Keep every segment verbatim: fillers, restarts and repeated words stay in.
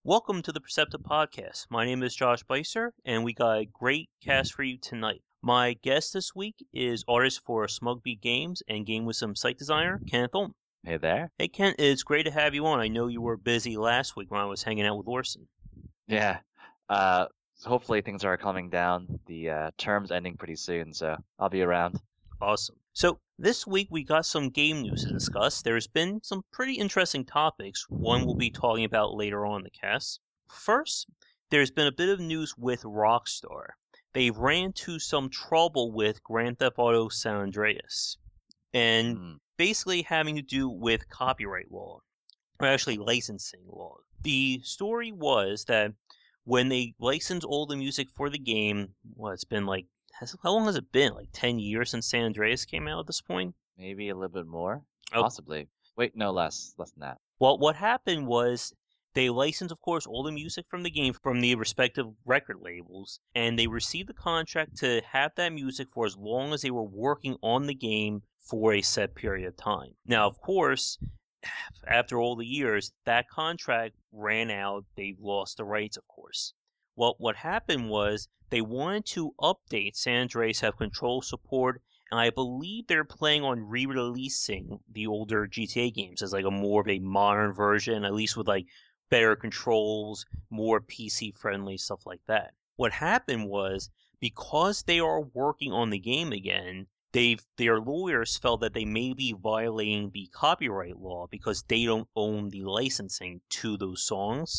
Welcome to the Perceptive Podcast. My name is Josh Beiser, and we got a great cast for you tonight. My guest this week is artist for Smug Beat Games and Game with Some site designer, Kenneth Olm. Hey there. Hey, Ken, it's great to have you on. I know you were busy last week when I was hanging out with Orson. Yeah. Uh, so hopefully things are calming down. The uh, term's ending pretty soon, so I'll be around. Awesome. So, this week we got some game news to discuss. There's been some pretty interesting topics. One we'll be talking about later on in the cast. First, there's been a bit of news with Rockstar. They ran into some trouble with Grand Theft Auto San Andreas, and Mm. basically having to do with copyright law, or actually licensing law. The story was that when they licensed all the music for the game, well, it's been like, has, how long has it been? Like ten years since San Andreas came out at this point? Maybe a little bit more, Oh, possibly. Wait, no, less, less than that. well, what happened was they licensed, of course, all the music from the game from the respective record labels, and they received the contract to have that music for as long as they were working on the game for a set period of time. Now, of course, after all the years, that contract ran out. They lost the rights, of course. Well, what happened was they wanted to update San Andreas, have control support, and I believe they're planning on re-releasing the older G T A games as like a more of a modern version, at least with like better controls, more P C friendly, stuff like that. What happened was because they are working on the game again, they've their lawyers felt that they may be violating the copyright law because they don't own the licensing to those songs.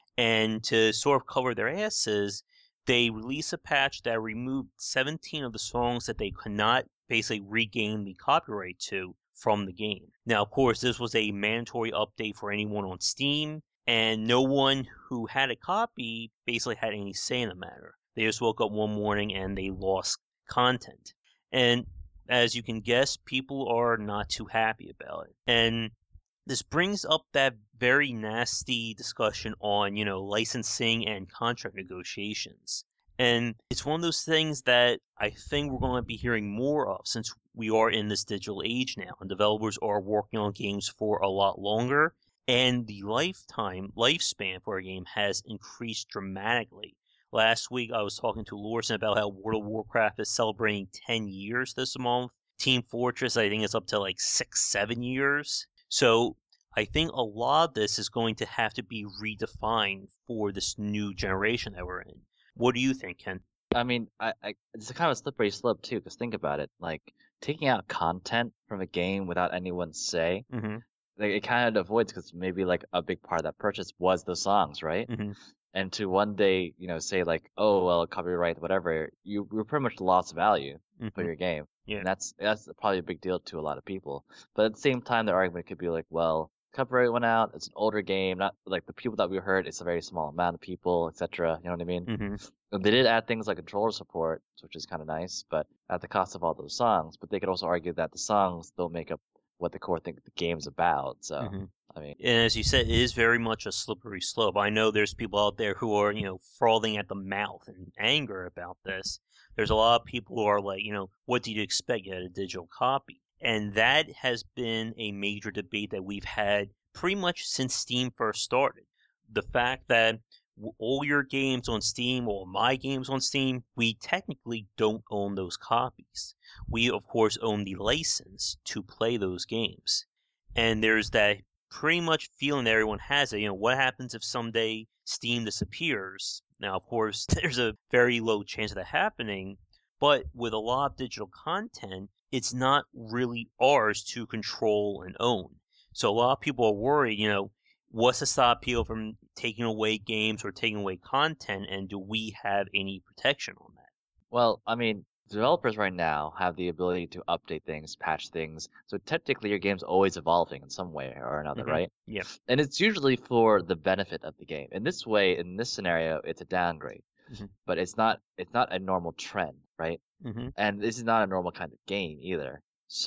And to sort of cover their asses, they released a patch that removed seventeen of the songs that they could not basically regain the copyright to from the game. Now, of course, this was a mandatory update for anyone on Steam, and no one who had a copy basically had any say in the matter. They just woke up one morning and they lost content. And as you can guess, people are not too happy about it. And this brings up that very nasty discussion on, you know, licensing and contract negotiations. And it's one of those things that I think we're going to be hearing more of since we are in this digital age now and developers are working on games for a lot longer and the lifetime lifespan for a game has increased dramatically. Last week I was talking to Lorson about how World of Warcraft is celebrating ten years this month. Team Fortress I think is up to like six, seven years. So I think a lot of this is going to have to be redefined for this new generation that we're in. What do you think, Ken? I mean, I, I it's a kind of a slippery slope too, because think about it. Like taking out content from a game without anyone's say, Mm-hmm. like it kind of avoids because maybe like a big part of that purchase was the songs, right? Mm-hmm. And to one day, you know, say like, oh well, copyright, whatever, you you pretty much lost value for Mm-hmm. your game, Yeah. and that's that's probably a big deal to a lot of people. But at the same time, the argument could be like, well, copyright went out, it's an older game, not like the people that we heard, it's a very small amount of people, et cetera. You know what I mean? Mm-hmm. And they did add things like controller support, which is kind of nice, but at the cost of all those songs. But they could also argue that the songs don't make up what the core thing the game's about. So, Mm-hmm. I mean, And as you said, it is very much a slippery slope. I know there's people out there who are, you know, frothing at the mouth in anger about this. There's a lot of people who are like, you know, what do you expect? You had a digital copy. And that has been a major debate that we've had pretty much since Steam first started. The fact that all your games on Steam, all my games on Steam, we technically don't own those copies. We, of course, own the license to play those games. And there's that pretty much feeling that everyone has it. You know, what happens if someday Steam disappears? Now, of course, there's a very low chance of that happening, but with a lot of digital content, it's not really ours to control and own. So a lot of people are worried, you know, what's to stop people from taking away games or taking away content, and do we have any protection on that? well, I mean, developers right now have the ability to update things, patch things. So technically, your game's always evolving in some way or another, Mm-hmm. right? Yeah. And it's usually for the benefit of the game. In this way, in this scenario, it's a downgrade, Mm-hmm. but it's not it's not a normal trend, right? Mm-hmm. And this is not a normal kind of game either.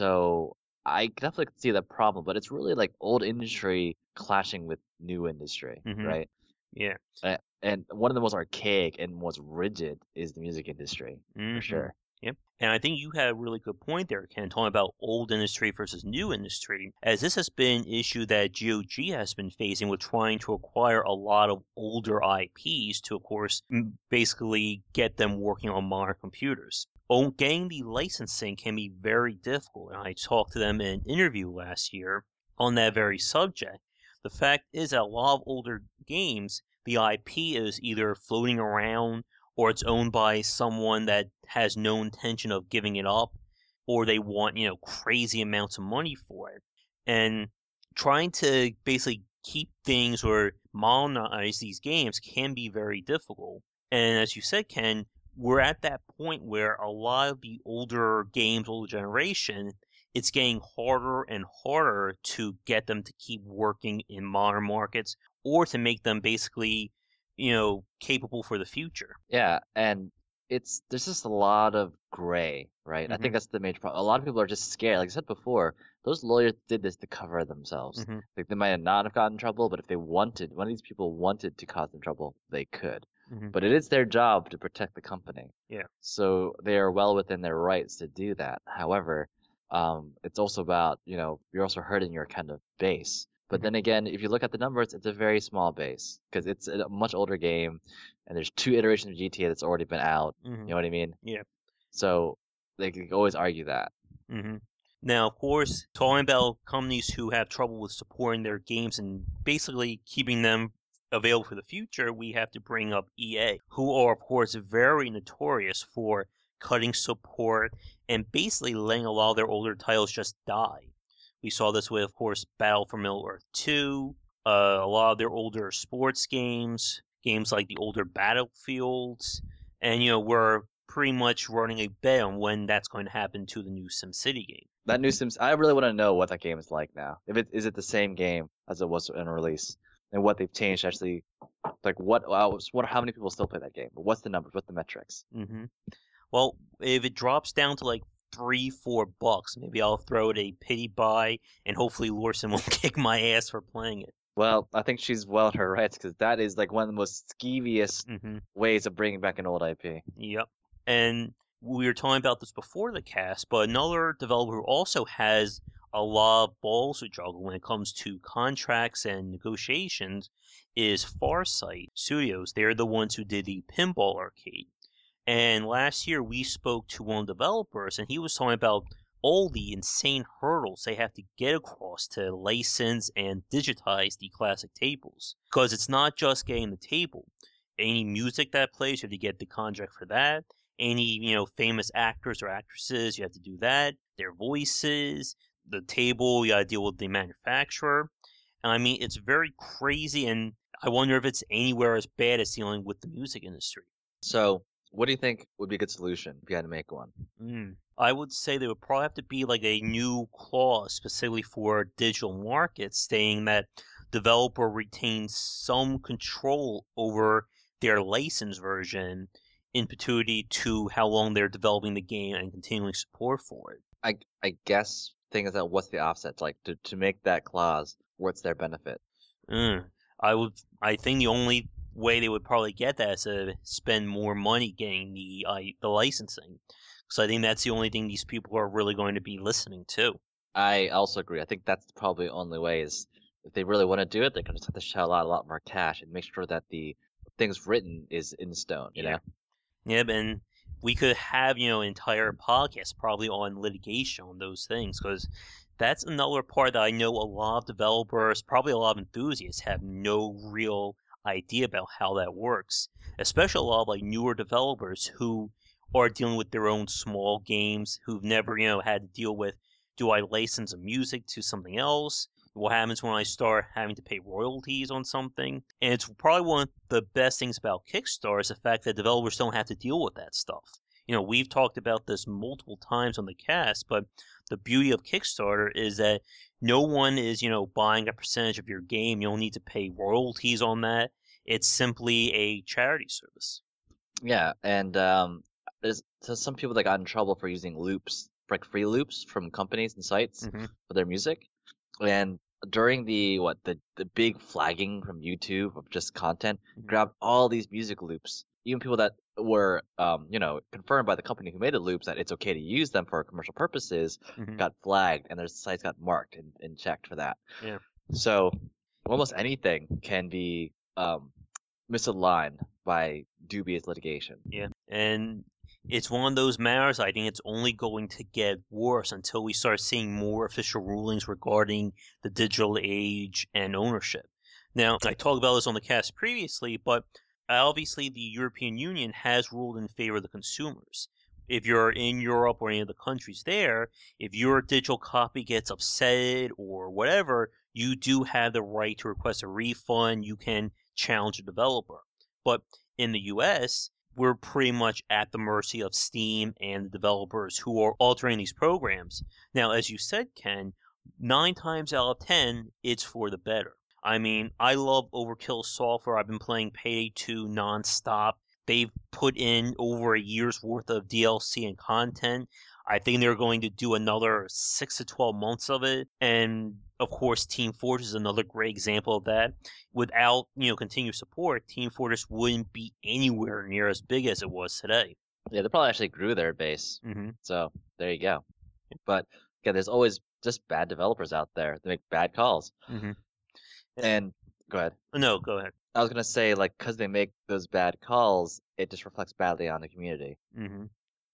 So I definitely could see that problem, but it's really like old industry clashing with new industry, Mm-hmm. right? Yeah. A- And one of the most archaic and most rigid is the music industry, for Mm-hmm. sure. Yep. And I think you had a really good point there, Ken, talking about old industry versus new industry, as this has been an issue that G O G has been facing with trying to acquire a lot of older I Ps to, of course, basically get them working on modern computers. Oh, getting the licensing can be very difficult, and I talked to them in an interview last year on that very subject. The fact is that a lot of older games, the I P is either floating around or it's owned by someone that has no intention of giving it up, or they want, you know, crazy amounts of money for it. And trying to basically keep things or modernize these games can be very difficult. And as you said, Ken, we're at that point where a lot of the older games, older generation, it's getting harder and harder to get them to keep working in modern markets or to make them basically, you know, capable for the future. Yeah, and it's there's just a lot of gray, right? I Mm-hmm. think that's the major problem. A lot of people are just scared. Like I said before, those lawyers did this to cover themselves. Mm-hmm. Like they might not have gotten in trouble, but if they wanted, one of these people wanted to cause them trouble, they could. Mm-hmm. But it is their job to protect the company. Yeah. So they are well within their rights to do that. However, um, it's also about, you know, you're also hurting your kind of base. But Mm-hmm. then again, if you look at the numbers, it's a very small base because it's a much older game, and there's two iterations of G T A that's already been out. Mm-hmm. You know what I mean? Yeah. So they can always argue that. Mm-hmm. Now, of course, talking about companies who have trouble with supporting their games and basically keeping them available for the future, we have to bring up E A, who are, of course, very notorious for cutting support and basically letting a lot of their older titles just die. We saw this with, of course, Battle for Middle Earth two, uh, a lot of their older sports games, games like the older Battlefields, and, you know, we're pretty much running a bet on when that's going to happen to the new SimCity game. That new Sims, I really want to know what that game is like now. If it is it the same game as it was in release, and what they've changed actually, like what, uh, what, how many people still play that game? What's the numbers? What's the metrics? Mm-hmm. Well, if it drops down to like three, four bucks, maybe I'll throw it a pity buy, and hopefully Lorson won't kick my ass for playing it. Well, I think she's well in her rights because that is like one of the most skeeviest Mm-hmm. ways of bringing back an old I P. Yep. And we were talking about this before the cast, but another developer who also has a lot of balls to juggle when it comes to contracts and negotiations is Farsight Studios. They're the ones who did the Pinball Arcade. And last year we spoke to one of the developers, and he was talking about all the insane hurdles they have to get across to license and digitize the classic tables. Because it's not just getting the table. Any music that plays, you have to get the contract for that. Any, you know, famous actors or actresses, you have to do that. Their voices, the table, you gotta deal with the manufacturer. And I mean, it's very crazy, and I wonder if it's anywhere as bad as dealing with the music industry. So, what do you think would be a good solution if you had to make one? Mm. I would say there would probably have to be like a new clause specifically for digital markets stating that developer retains some control over their license version in perpetuity to how long they're developing the game and continuing support for it. I I guess thing is that what's the offset? Like to, to make that clause, what's their benefit? Mm. I would. I think the only way they would probably get that is to spend more money getting the uh, the licensing. So I think that's the only thing these people are really going to be listening to. I also agree. I think that's probably the only way is if they really want to do it, they're gonna just have to shell out a lot more cash and make sure that the things written is in stone, you Yeah. know? Yeah, and we could have, you know, an entire podcast probably on litigation on those things because that's another part that I know a lot of developers, probably a lot of enthusiasts, have no real idea about how that works. Especially a lot of like newer developers who are dealing with their own small games, who've never, you know, had to deal with, do I license a music to something else? What happens when I start having to pay royalties on something? And it's probably one of the best things about Kickstarter is the fact that developers don't have to deal with that stuff. You know, we've talked about this multiple times on the cast, but the beauty of Kickstarter is that no one is, you know, buying a percentage of your game. You don't need to pay royalties on that. It's simply a charity service. Yeah, and um, there's, there's some people that got in trouble for using loops, like free loops from companies and sites Mm-hmm. for their music. And during the what the the big flagging from YouTube of just content, Mhm. grabbed all these music loops even people that were, um, you know, confirmed by the company who made the loops that it's okay to use them for commercial purposes, hmm got flagged and their sites got marked and, and checked for that. Yeah. So almost anything can be um, misaligned by dubious litigation. Yeah. And it's one of those matters, I think it's only going to get worse until we start seeing more official rulings regarding the digital age and ownership. Now, I talked about this on the cast previously, but obviously the European Union has ruled in favor of the consumers. If you're in Europe or any of the countries there, if your digital copy gets upset or whatever, you do have the right to request a refund. You can challenge a developer. But in the U S, we're pretty much at the mercy of Steam and the developers who are altering these programs. Now, as you said, Ken, nine times out of ten, it's for the better. I mean, I love Overkill Software. I've been playing Payday two nonstop. They've put in over a year's worth of D L C and content. I think they're going to do another six to twelve months of it. And of course, Team Fortress is another great example of that. Without, you know, continued support, Team Fortress wouldn't be anywhere near as big as it was today. Yeah, they probably actually grew their base. Mm-hmm. So there you go. But yeah, there's always just bad developers out there that make bad calls. Mm-hmm. And go ahead. No, go ahead. I was gonna say, like, because they make those bad calls, it just reflects badly on the community. Mm-hmm.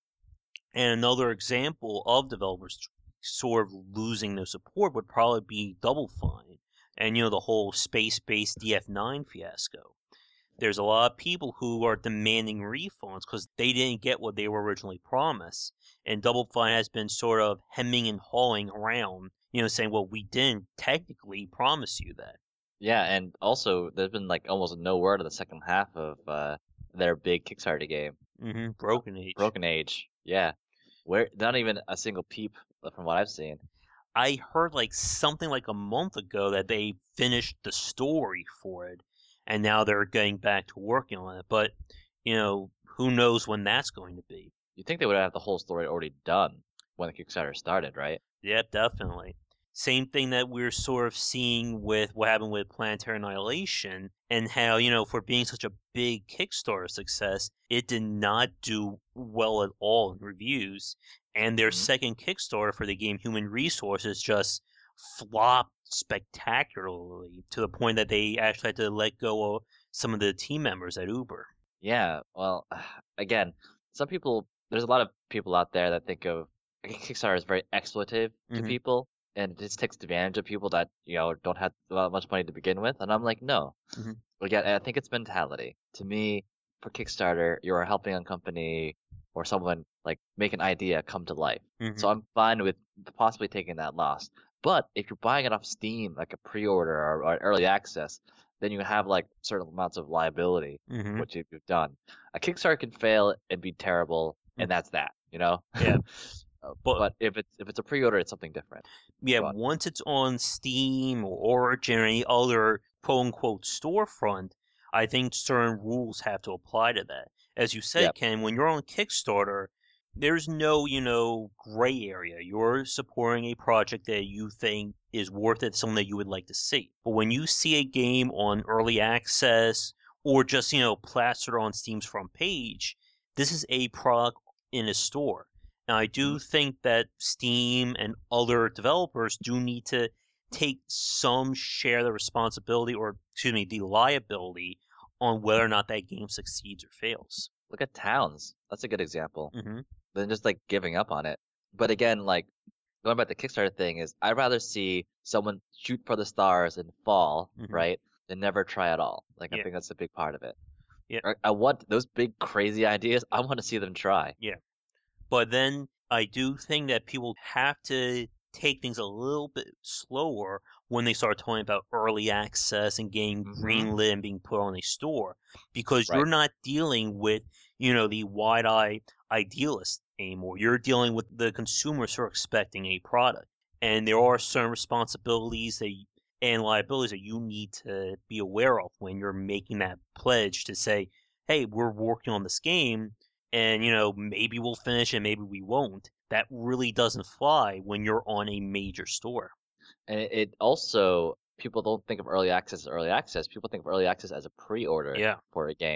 And another example of developers sort of losing their support would probably be Double Fine and, you know, the whole space-based D F nine fiasco. There's a lot of people who are demanding refunds because they didn't get what they were originally promised. And Double Fine has been sort of hemming and hawing around, you know, saying, well, we didn't technically promise you that. Yeah, and also there's been like almost no word of the second half of uh, their big Kickstarter game, Mm-hmm. Broken Age. Broken Age. Yeah, where not even a single peep from what I've seen. I heard like something like a month ago that they finished the story for it, and now they're getting back to working on it. But you know, who knows when that's going to be? You think they would have the whole story already done when the Kickstarter started, right? Yeah, definitely. Same thing that we're sort of seeing with what happened with Planetary Annihilation, and how, you know, for being such a big Kickstarter success, it did not do well at all in reviews. And their Mhm. second Kickstarter for the game, Human Resources, just flopped spectacularly to the point that they actually had to let go of some of the team members at Uber. Yeah, well, again, some people, there's a lot of people out there that think of Kickstarter as very exploitative to hmm people, and it just takes advantage of people that, you know, don't have that much money to begin with. And I'm like, no. hmm Again, I think it's mentality. To me, for Kickstarter, you're helping a company or someone like make an idea come to life. hmm So I'm fine with possibly taking that loss. But if you're buying it off Steam, like a pre-order or, or early access, then you have like certain amounts of liability, hmm which you've you've done. A Kickstarter can fail and be terrible, and that's that, you know? Yeah, Uh, but But if it's if it's a pre-order, it's something different. yeah, Go on. once it's on Steam or Origin or any other quote unquote storefront, I think certain rules have to apply to that. As you said, Yep. Ken, when you're on Kickstarter, there's no, you know, gray area. You're supporting a project that you think is worth it, something that you would like to see. But when you see a game on early access or just, you know, plastered on Steam's front page, this is a product in a store. Now, I do Mhm. think that Steam and other developers do need to take some share of the responsibility, or excuse me, the liability on whether or not that game succeeds or fails. Look at Towns. That's a good example. hmm Than just like giving up on it. But again, like going back to the Kickstarter thing is I'd rather see someone shoot for the stars and fall, hmm right, than never try at all. Like I Yeah, think that's a big part of it. yeah, I, I want those big crazy ideas. I want to see them try. yeah. But then I do think that people have to take things a little bit slower when they start talking about early access and getting Mm-hmm. greenlit and being put on a store, because you're Right. not dealing with, you know, the wide-eyed idealist anymore. You're dealing with the consumers who are expecting a product. And there are certain responsibilities that y- and liabilities that you need to be aware of when you're making that pledge to say, hey, we're working on this game and you know maybe we'll finish and maybe we won't. That really doesn't fly when you're on a major store. And it, it also people don't think of early access as early access. People think of early access as a pre-order Yeah. for a game.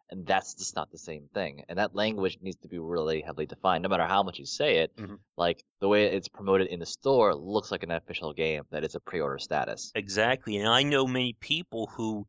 and that's just not the same thing. And that language needs to be really heavily defined, no matter how much you say it. Mhm. Like the way it's promoted in the store looks like an official game that it's a pre-order status. Exactly, and I know many people who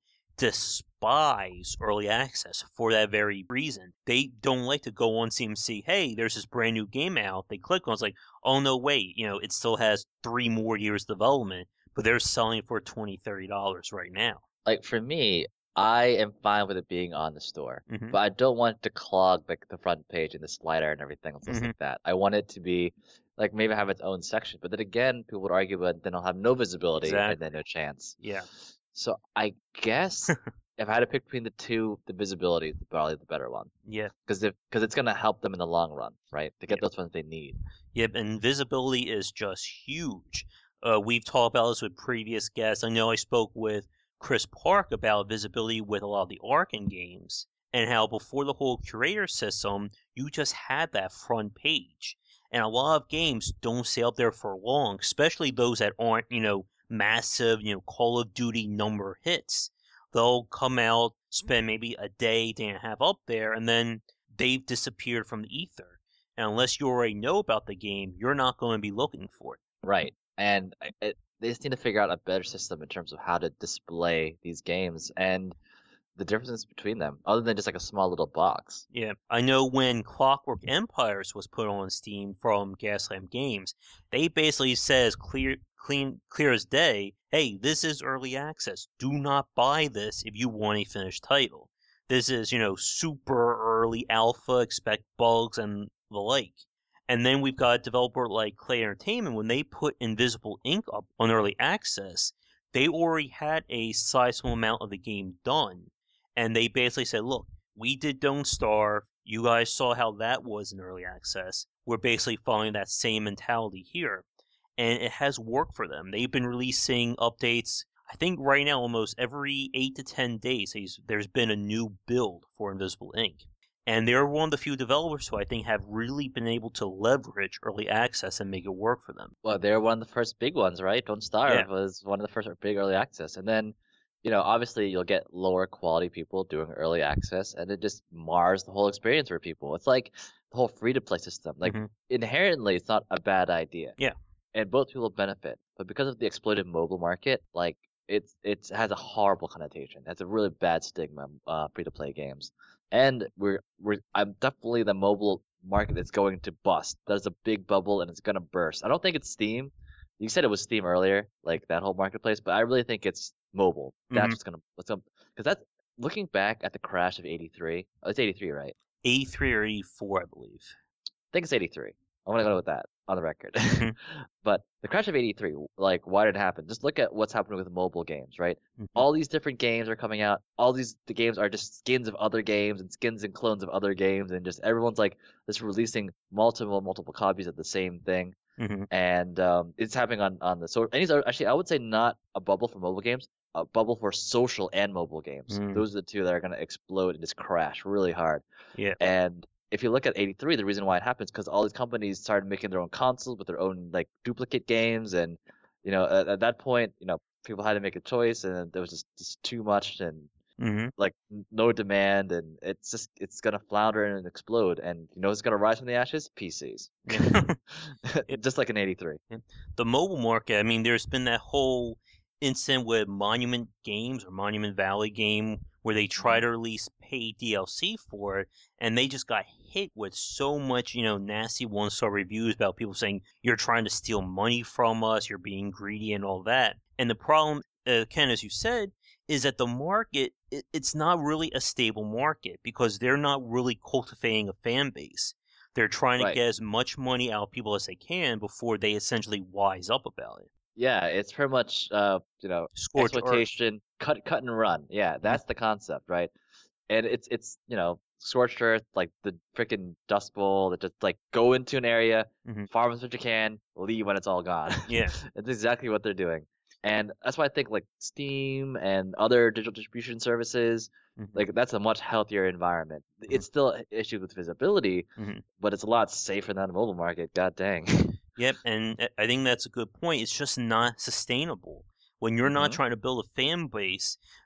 despise early access for that very reason. They don't like to go on Steam and see, hey, there's this brand new game out. They click on it, it's like, oh no, wait, you know, it still has three more years development, but they're selling it for twenty dollars, thirty dollars right now. Like for me, I am fine with it being on the store, Mm-hmm. but I don't want it to clog like the front page and the slider and everything else Mhm. like that. I want it to be like maybe have its own section, but then again, people would argue, but then I'll have no visibility and then Exactly. no chance. Yeah. So I guess if I had to pick between the two, the visibility is probably the better one Yeah. because if because it's gonna help them in the long run, right? To get Yep. those ones they need. Yep, and visibility is just huge. Uh, we've talked about this with previous guests. I know I spoke with Chris Park about visibility with a lot of the Arkham games and how before the whole curator system, you just had that front page. And a lot of games don't stay up there for long, especially those that aren't, you know, massive, you know, Call of Duty number hits. They'll come out, spend maybe a day, day and a half up there, and then they've disappeared from the ether. And unless you already know about the game, you're not going to be looking for it. Right. And I- it, they just need to figure out a better system in terms of how to display these games and the differences between them, other than just like a small little box. Yeah, I know when Clockwork Empires was put on Steam from Gaslamp Games, they basically says clear, clean, clear as day, hey, this is early access. Do not buy this if you want a finished title. This is, you know, super early alpha, expect bugs and the like. And then we've got a developer like Clay Entertainment, when they put Invisible Ink up on early access, they already had a sizable amount of the game done. And they basically said, look, we did Don't Starve. You guys saw how that was in early access. We're basically following that same mentality here. And it has worked for them. They've been releasing updates, I think right now, almost every eight to ten days, there's been a new build for Invisible Ink. And they're one of the few developers who I think have really been able to leverage early access and make it work for them. Well, they're one of the first big ones, right? Don't Starve Yeah. was one of the first big early access. And then, you know, obviously you'll get lower quality people doing early access, and it just mars the whole experience for people. It's like the whole free to play system. Like Mhm. inherently, it's not a bad idea. Yeah. And both people benefit. But because of the exploited mobile market, like it's it has a horrible connotation. It has a really bad stigma, uh, free to play games. And we're we're I'm definitely the mobile market that's going to bust. There's a big bubble and it's gonna burst. I don't think it's Steam. You said it was Steam earlier, like that whole marketplace, but I really think it's mobile. That's Mhm. what's gonna what's gonna because that's looking back at the crash of eighty-three. Oh, it's eighty-three, right? eighty-three or eighty-four, I believe. I think it's eighty-three. I'm gonna go with that on the record. Mhm. But the crash of eighty-three, like, why did it happen? Just look at what's happening with mobile games, right? Mhm. All these different games are coming out. All these the games are just skins of other games and skins and clones of other games, and just everyone's like just releasing multiple multiple copies of the same thing. Mhm. And um, it's happening on on the so. And these are actually, I would say, not a bubble for mobile games, a bubble for social and mobile games. Mm. Those are the two that are gonna explode and just crash really hard. Yeah. And if you look at eighty-three, the reason why it happens because all these companies started making their own consoles with their own like duplicate games, and you know at, at that point, you know people had to make a choice, and there was just, just too much and Mm-hmm. like n- no demand, and it's just it's gonna flounder and explode, and you know it's gonna rise from the ashes, P Cs, Yeah. It, just like in eighty-three. yeah. The mobile market, I mean, there's been that whole incident with Monument Games or Monument Valley game where they try Mhm. to release paid D L C for it, and they just got hit with so much, you know, nasty one-star reviews about people saying you're trying to steal money from us, you're being greedy, and all that. And the problem, uh, Ken, as you said, is that the market it, it's not really a stable market because they're not really cultivating a fan base. They're trying to Right. get as much money out of people as they can before they essentially wise up about it. Yeah, it's pretty much uh you know Scorch earth. exploitation, cut cut and run. Yeah, that's the concept, right? And it's it's you know scorched earth, like the freaking dust bowl that just like go into an area, Mhm. farm as much as you can, leave when it's all gone. Yeah. It's exactly what they're doing, and that's why I think like Steam and other digital distribution services, Mhm. like that's a much healthier environment. It's still an issue with visibility, Mhm. but it's a lot safer than the mobile market. God dang. Yep, and I- I think that's a good point. It's just not sustainable. When you're not hmm trying to build a fan base,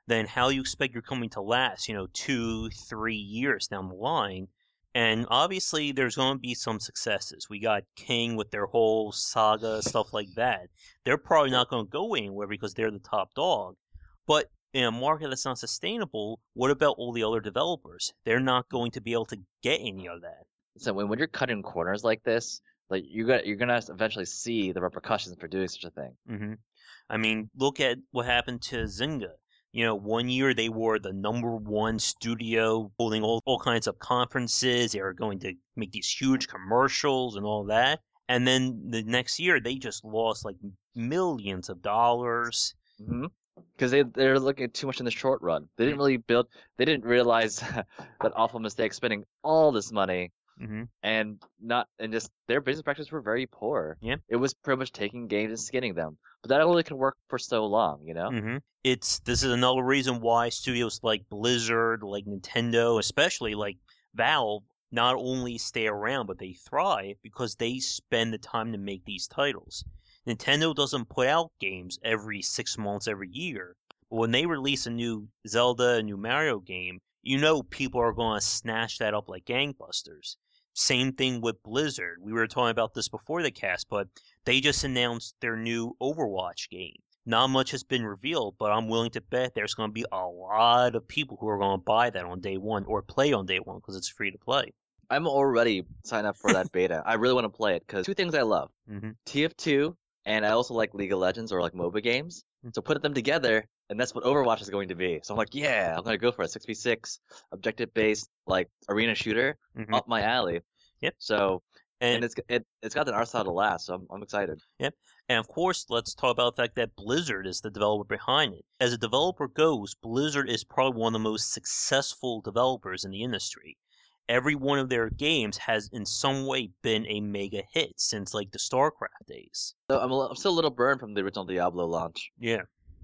then how do you expect you're coming to last, you know, two, three years down the line? And obviously, there's going to be some successes. We got King with their whole saga, stuff like that. They're probably not going to go anywhere because they're the top dog. But in a market that's not sustainable, what about all the other developers? They're not going to be able to get any of that. So when, when you're cutting corners like this, like you got you're gonna eventually see the repercussions for doing such a thing. hmm I mean, look at what happened to Zynga. You know, one year they were the number one studio holding all, all kinds of conferences. They were going to make these huge commercials and all that. And then the next year they just lost like millions of dollars. Mm-hmm. Because they they're looking at too much in the short run. They didn't really build. They didn't realize that awful mistake, spending all this money hmm and not and just their business practices were very poor. Yeah. It was pretty much taking games and skinning them. But that only can work for so long, you know. hmm It's this is another reason why studios like Blizzard, like Nintendo, especially like Valve, not only stay around but they thrive because they spend the time to make these titles. Nintendo doesn't put out games every six months, every year. But when they release a new Zelda, a new Mario game, you know people are going to snatch that up like gangbusters. Same thing with Blizzard. We were talking about this before the cast, but they just announced their new Overwatch game. Not much has been revealed, but I'm willing to bet there's going to be a lot of people who are going to buy that on day one or play on day one because it's free to play. I'm already signed up for that beta. I really want to play it because two things I love: hmm T F two, and I also like League of Legends or like MOBA games. So put them together, and that's what Overwatch is going to be. So I'm like, yeah, I'm gonna go for a six v six objective-based like arena shooter hmm up my alley. Yep. So and, And it's it it's got an art style to last, so I'm I'm excited. Yep. And of course, let's talk about the fact that Blizzard is the developer behind it. As a developer goes, Blizzard is probably one of the most successful developers in the industry. Every one of their games has in some way been a mega hit since like the StarCraft days. So I'm, a, li- I'm still a little burned from the original Diablo launch, Yeah.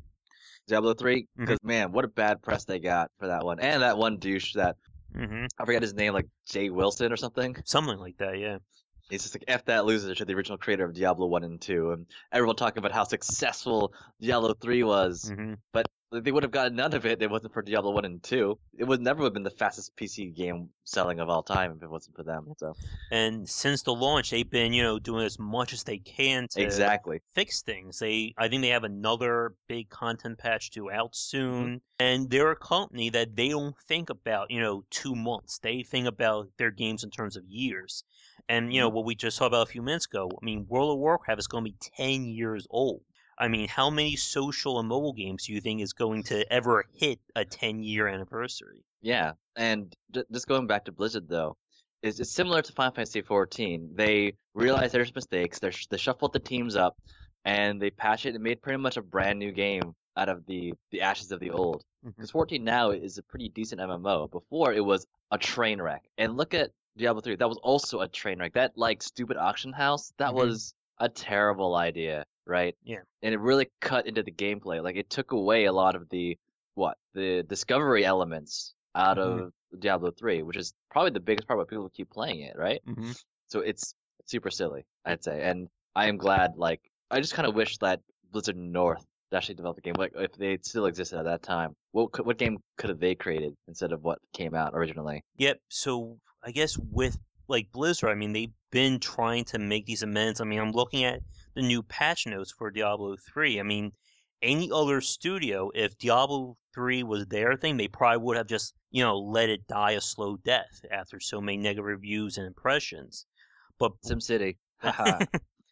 Diablo three, hmm because man, what a bad press they got for that one, and that one douche that hmm I forget his name, like Jay Wilson or something. Something like that, yeah. He's just like F that loser to the original creator of Diablo one and two, and everyone talking about how successful Diablo three was, hmm but they would have gotten none of it if it wasn't for Diablo one and two. It would never have been the fastest P C game selling of all time if it wasn't for them. So And since the launch, they've been, you know, doing as much as they can to exactly. fix things. They, I think they have another big content patch due out soon. Mm-hmm. And they're a company that they don't think about, you know, two months. They think about their games in terms of years. And, you know, Mm-hmm. what we just saw about a few minutes ago, I mean, World of Warcraft is going to be ten years old. I mean, how many social and mobile games do you think is going to ever hit a ten year anniversary? Yeah, and j- just going back to Blizzard though, is it's similar to Final Fantasy fourteen. They realized there's mistakes. They sh- they shuffled the teams up, and they patched it and made pretty much a brand new game out of the the ashes of the old. hmm Because fourteen now is a pretty decent M M O. Before it was a train wreck. And look at Diablo three. That was also a train wreck. That like stupid auction house. That hmm was a terrible idea, right? Yeah. And it really cut into the gameplay. Like it took away a lot of the what the discovery elements out hmm of Diablo three, which is probably the biggest part why people keep playing it, right? hmm So it's super silly, I'd say. And I am glad, like, I just kind of wish that Blizzard North actually developed the game. Like, if they still existed at that time, what could, what game could have they created instead of what came out originally? Yep. So I guess with like Blizzard, I mean, they've been trying to make these amendments. I mean, I'm looking at the new patch notes for Diablo three. I mean, any other studio, if Diablo three was their thing, they probably would have just, you know, let it die a slow death after so many negative reviews and impressions. But SimCity. Haha.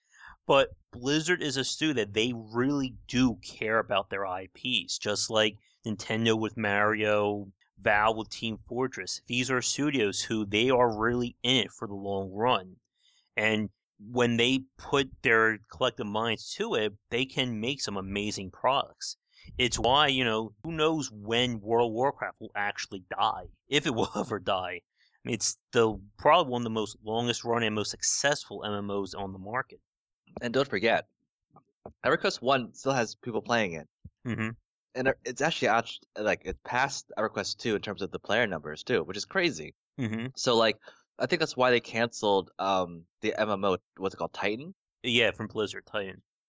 but Blizzard is a studio that they really do care about their I Ps, just like Nintendo with Mario, Valve with Team Fortress. These are studios who they are really in it for the long run. And when they put their collective minds to it, they can make some amazing products. It's why, you know, who knows when World of Warcraft will actually die, if it will ever die. I mean, it's the probably one of the most longest running and most successful M M Os on the market. And don't forget, EverQuest one still has people playing it. hmm And it- it's actually out, like, it passed EverQuest two in terms of the player numbers, too, which is crazy. hmm So, like, I think that's why they canceled um the M M O, what's it called, Titan? Yeah, from Blizzard Titan.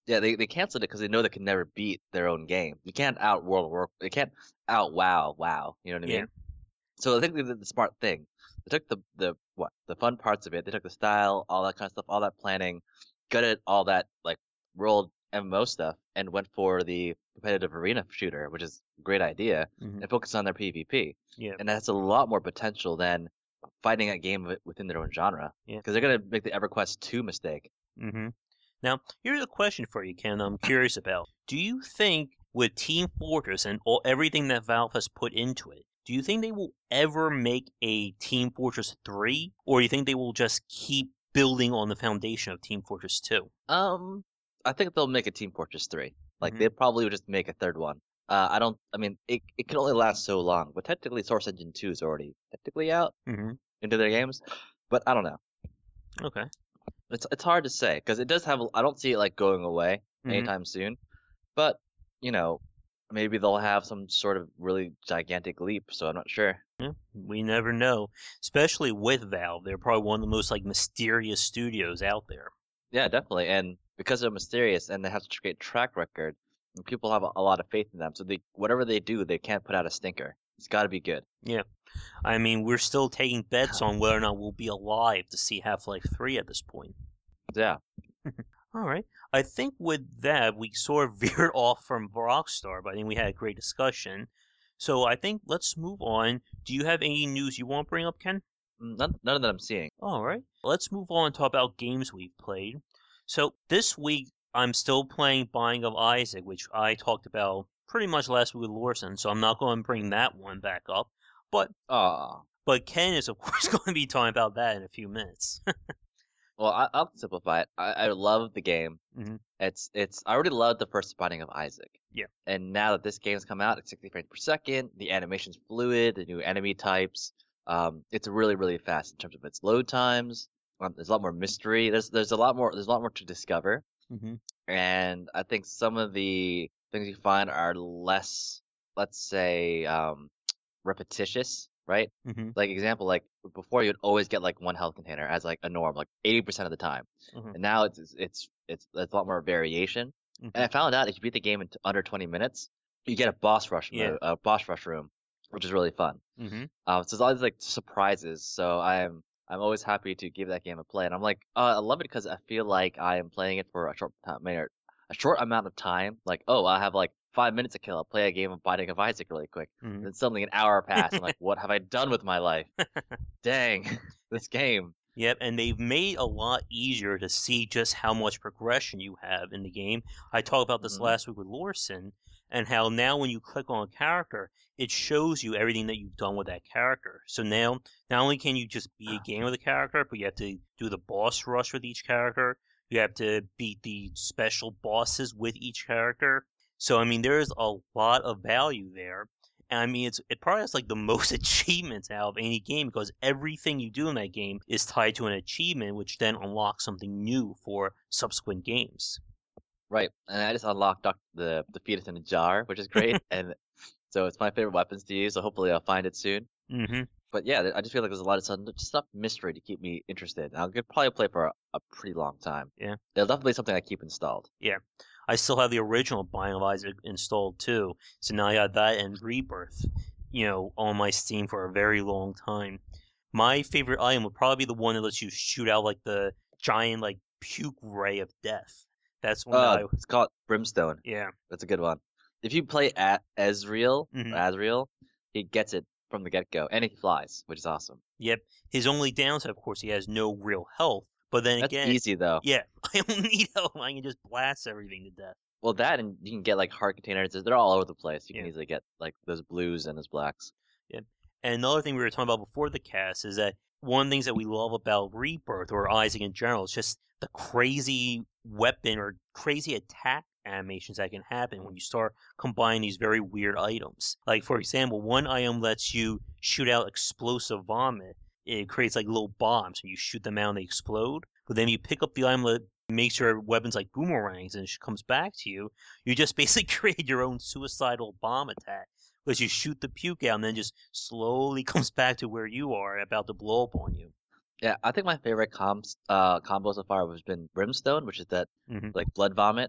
Yeah, they, they canceled it because they know they can never beat their own game. You can't out World of War. They can't out WoW. WoW. You know what I Yeah. mean? So I think they did the smart thing. They took the the what the fun parts of it. They took the style, all that kind of stuff, all that planning, gutted all that like world M M O stuff, and went for the competitive arena shooter, which is a great idea, hmm and focused on their PvP. Yeah. And that's a lot more potential than fighting a game wi- within their own genre, Yeah. because they're gonna make the EverQuest two mistake. hmm Now, here's a question for you, Ken. I'm curious about. Do you think with Team Fortress and all everything that Valve has put into it, do you think they will ever make a Team Fortress three, or do you think they will just keep building on the foundation of Team Fortress two? Um, I think they'll make a Team Fortress three. Like hmm they probably would just make a third one. Uh, I don't. I mean, it it can only last so long. But technically, Source Engine two is already technically out hmm into their games. But I don't know. Okay. It's it's hard to say because it does have. I don't see it like going away hmm anytime soon. But you know, maybe they'll have some sort of really gigantic leap. So I'm not sure. Yeah, we never know. Especially with Valve, they're probably one of the most like mysterious studios out there. Yeah, definitely. And because they're mysterious and they have such a great track record, and people have a, a lot of faith in them. So they whatever they do, they can't put out a stinker. It's got to be good. Yeah. I mean, we're still taking bets on whether or not we'll be alive to see Half-Life three at this point. Yeah. All right. I think with that, we sort of veered off from Rockstar, but I think we had a great discussion. So I think let's move on. Do you have any news you want to bring up, Ken? Mm, None, none that I'm seeing. All right. Let's move on and talk about games we've played. So this week, I'm still playing Binding of Isaac, which I talked about pretty much last week with Lawson, so I'm not going to bring that one back up. But Oh, but Ken is, of course, going to be talking about that in a few minutes. well, I, I'll simplify it. I, I love the game. hmm It's it's. I already loved the first Binding of Isaac. Yeah. And now that this game's come out at sixty frames per second, the animation's fluid, the new enemy types. Um, it's really really fast in terms of its load times. Um, there's a lot more mystery. There's there's a lot more there's a lot more to discover. hmm And I think some of the things you find are less, let's say, um, repetitious, right? hmm Like example, like before you'd always get like one health container as like a norm, like eighty percent of the time, hmm and now it's it's it's it's, it's a lot more variation. And hmm I found out if you beat the game in t- under twenty minutes, you get a boss rush Yeah. mode, a boss rush room, which is really fun. hmm Um, so there's always like surprises. So I'm I'm always happy to give that game a play, and I'm like, uh, I love it because I feel like I am playing it for a short time, or a short amount of time. Like, oh, I have like five minutes to kill. I'll play a game of Binding of Isaac really quick. hmm And then suddenly an hour passed. I'm like, what have I done with my life? Dang, this game. Yep, and they've made a lot easier to see just how much progression you have in the game. I talked about this hmm last week with Lorson, and how now when you click on a character, it shows you everything that you've done with that character. So now, not only can you just beat a game with a character, but you have to do the boss rush with each character. You have to beat the special bosses with each character. So I mean, there's a lot of value there. And I mean, it's it probably has like the most achievements out of any game because everything you do in that game is tied to an achievement, which then unlocks something new for subsequent games. Right, and I just unlocked Doc- the the fetus in a jar, which is great, and so it's my favorite weapons to use. So hopefully I'll find it soon. hmm But yeah, I just feel like there's a lot of stuff, just enough mystery to keep me interested. And I'll could probably play for a, a pretty long time. Yeah, There's definitely something I keep installed. yeah. I still have the original Binding of Isaac installed too, so now I got that and Rebirth, you know, on my Steam for a very long time. My favorite item would probably be the one that lets you shoot out like the giant like puke ray of death. That's one that Uh, I it's called Brimstone. yeah. That's a good one. If you play at Ezreal or hmm Azrael, he gets it from the get-go, and he flies, which is awesome. Yep. His only downside, of course, he has no real health. But then That's again, easy though. yeah, I don't need health. I can just blast everything to death. Well, that and you can get like heart containers. They're all over the place. You can Yeah. easily get like those blues and those blacks. Yep. And another thing we were talking about before the cast is that one of the things that we love about Rebirth or Isaac in general is just the crazy weapon or crazy attack animations that can happen when you start combining these very weird items. Like, for example, one item lets you shoot out explosive vomit. It creates like little bombs and you shoot them out and they explode. But then you pick up the item that makes your weapons like boomerangs and it comes back to you. You just basically create your own suicidal bomb attack. Because you shoot the puke out and then just slowly comes back to where you are about to blow up on you. Yeah, I think my favorite comps uh combo so far has been Brimstone, which is that hmm like blood vomit.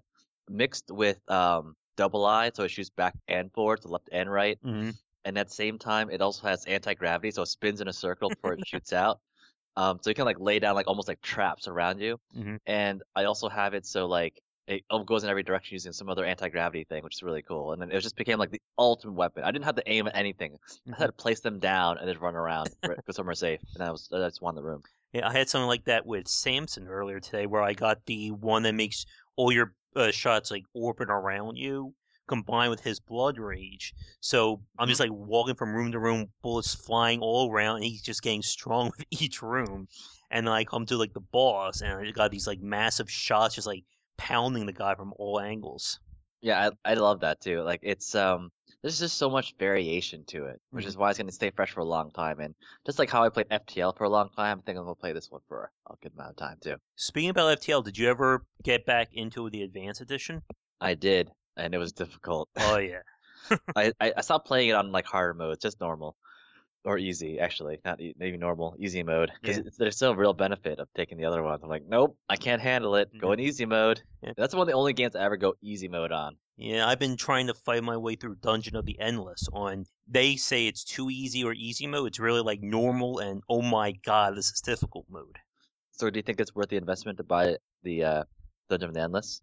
mixed with um double eye, so it shoots back and forward, to left and right. Hmm. And at the same time, it also has anti-gravity, so it spins in a circle before it shoots out. Um, so you can like lay down like almost like traps around you. Hmm. And I also have it so like it all goes in every direction using some other anti-gravity thing, which is really cool. And then it just became like the ultimate weapon. I didn't have to aim at anything. I Hmm. had to place them down and just run around, for, go somewhere safe, and I was I just won the room. Yeah, I had something like that with Samson earlier today, where I got the one that makes all your uh, shots like orbit around you, combined with his blood rage. So I'm Hmm. just like walking from room to room, bullets flying all around, and he's just getting strong with each room. And then I come to like the boss, and I just got these like massive shots, just like pounding the guy from all angles. Yeah, I I love that too. Like it's um there's just so much variation to it, which Hmm. is why it's gonna stay fresh for a long time. And just like how I played F T L for a long time, I think I'm gonna play this one for a good amount of time too. Speaking about F T L, did you ever get back into the Advanced Edition? I did, and it was difficult. Oh yeah. I, I I stopped playing it on like harder mode, just normal or easy actually, not e- maybe normal, easy mode, because Yeah. there's still a real benefit of taking the other ones. I'm like, nope, I can't handle it. Go Hmm. in easy mode. Yeah. That's one of the only games I ever go easy mode on. Yeah, I've been trying to fight my way through Dungeon of the Endless on they say it's too easy or easy mode. It's really like normal and oh my god, this is difficult mode. So do you think it's worth the investment to buy the uh, Dungeon of the Endless?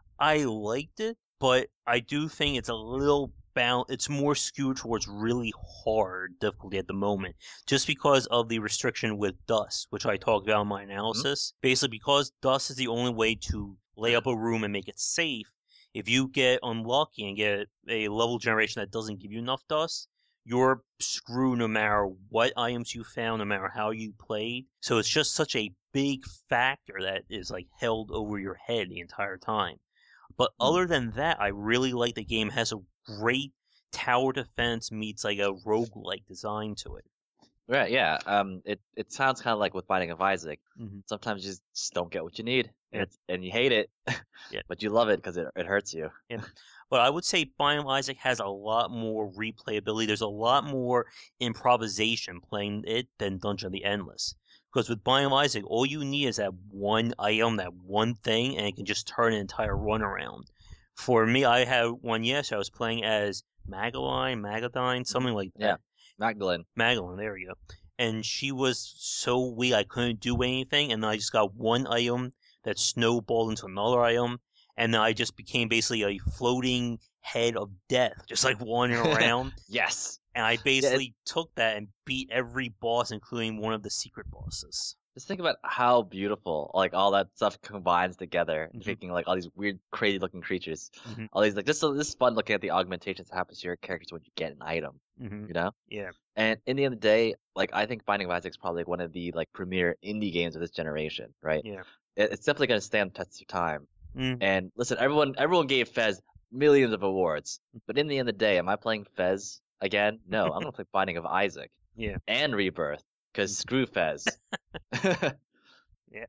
I liked it, but I do think it's a little bound it's more skewed towards really hard difficulty at the moment. Just because of the restriction with dust, which I talked about in my Hmm. analysis. Basically because dust is the only way to lay up a room and make it safe. If you get unlucky and get a level generation that doesn't give you enough dust, you're screwed no matter what items you found, no matter how you played. So it's just such a big factor that is like held over your head the entire time. But Hmm. other than that, I really like the game. It has a great tower defense meets like a roguelike design to it. Right, yeah. Um, it it sounds kind of like with Binding of Isaac. Hmm. Sometimes you just don't get what you need, and Yeah, it's and you hate it, yeah, but you love it because it it hurts you. yeah. But I would say Binding of Isaac has a lot more replayability. There's a lot more improvisation playing it than Dungeon of the Endless. Because with Binding of Isaac, all you need is that one item, that one thing, and it can just turn an entire run around. For me, I had one yesterday. I was playing as Magaline, Magadine, Hmm. something like Yeah, that. Magdalene. Magdalene, there we go. And she was so weak I couldn't do anything, and then I just got one item that snowballed into another item, and then I just became basically a floating head of death, just like wandering around. Yes. And I Yeah, it, basically took that and beat every boss, including one of the secret bosses. just think about how beautiful like all that stuff combines together, Hmm. making like all these weird, crazy looking creatures. Hmm. All these like this this is fun looking at the augmentations that happens to your characters when you get an item, Hmm. you know? Yeah, And in the end of the day, like I think Binding of Isaac is probably like, one of the like premier indie games of this generation, right? yeah. It, it's definitely gonna stand the test of time. Mm. And listen, everyone everyone gave Fez millions of awards, but in the end of the day, am I playing Fez again? No, I'm gonna play Binding of Isaac Yeah. and Rebirth, because screw Fez. Yeah.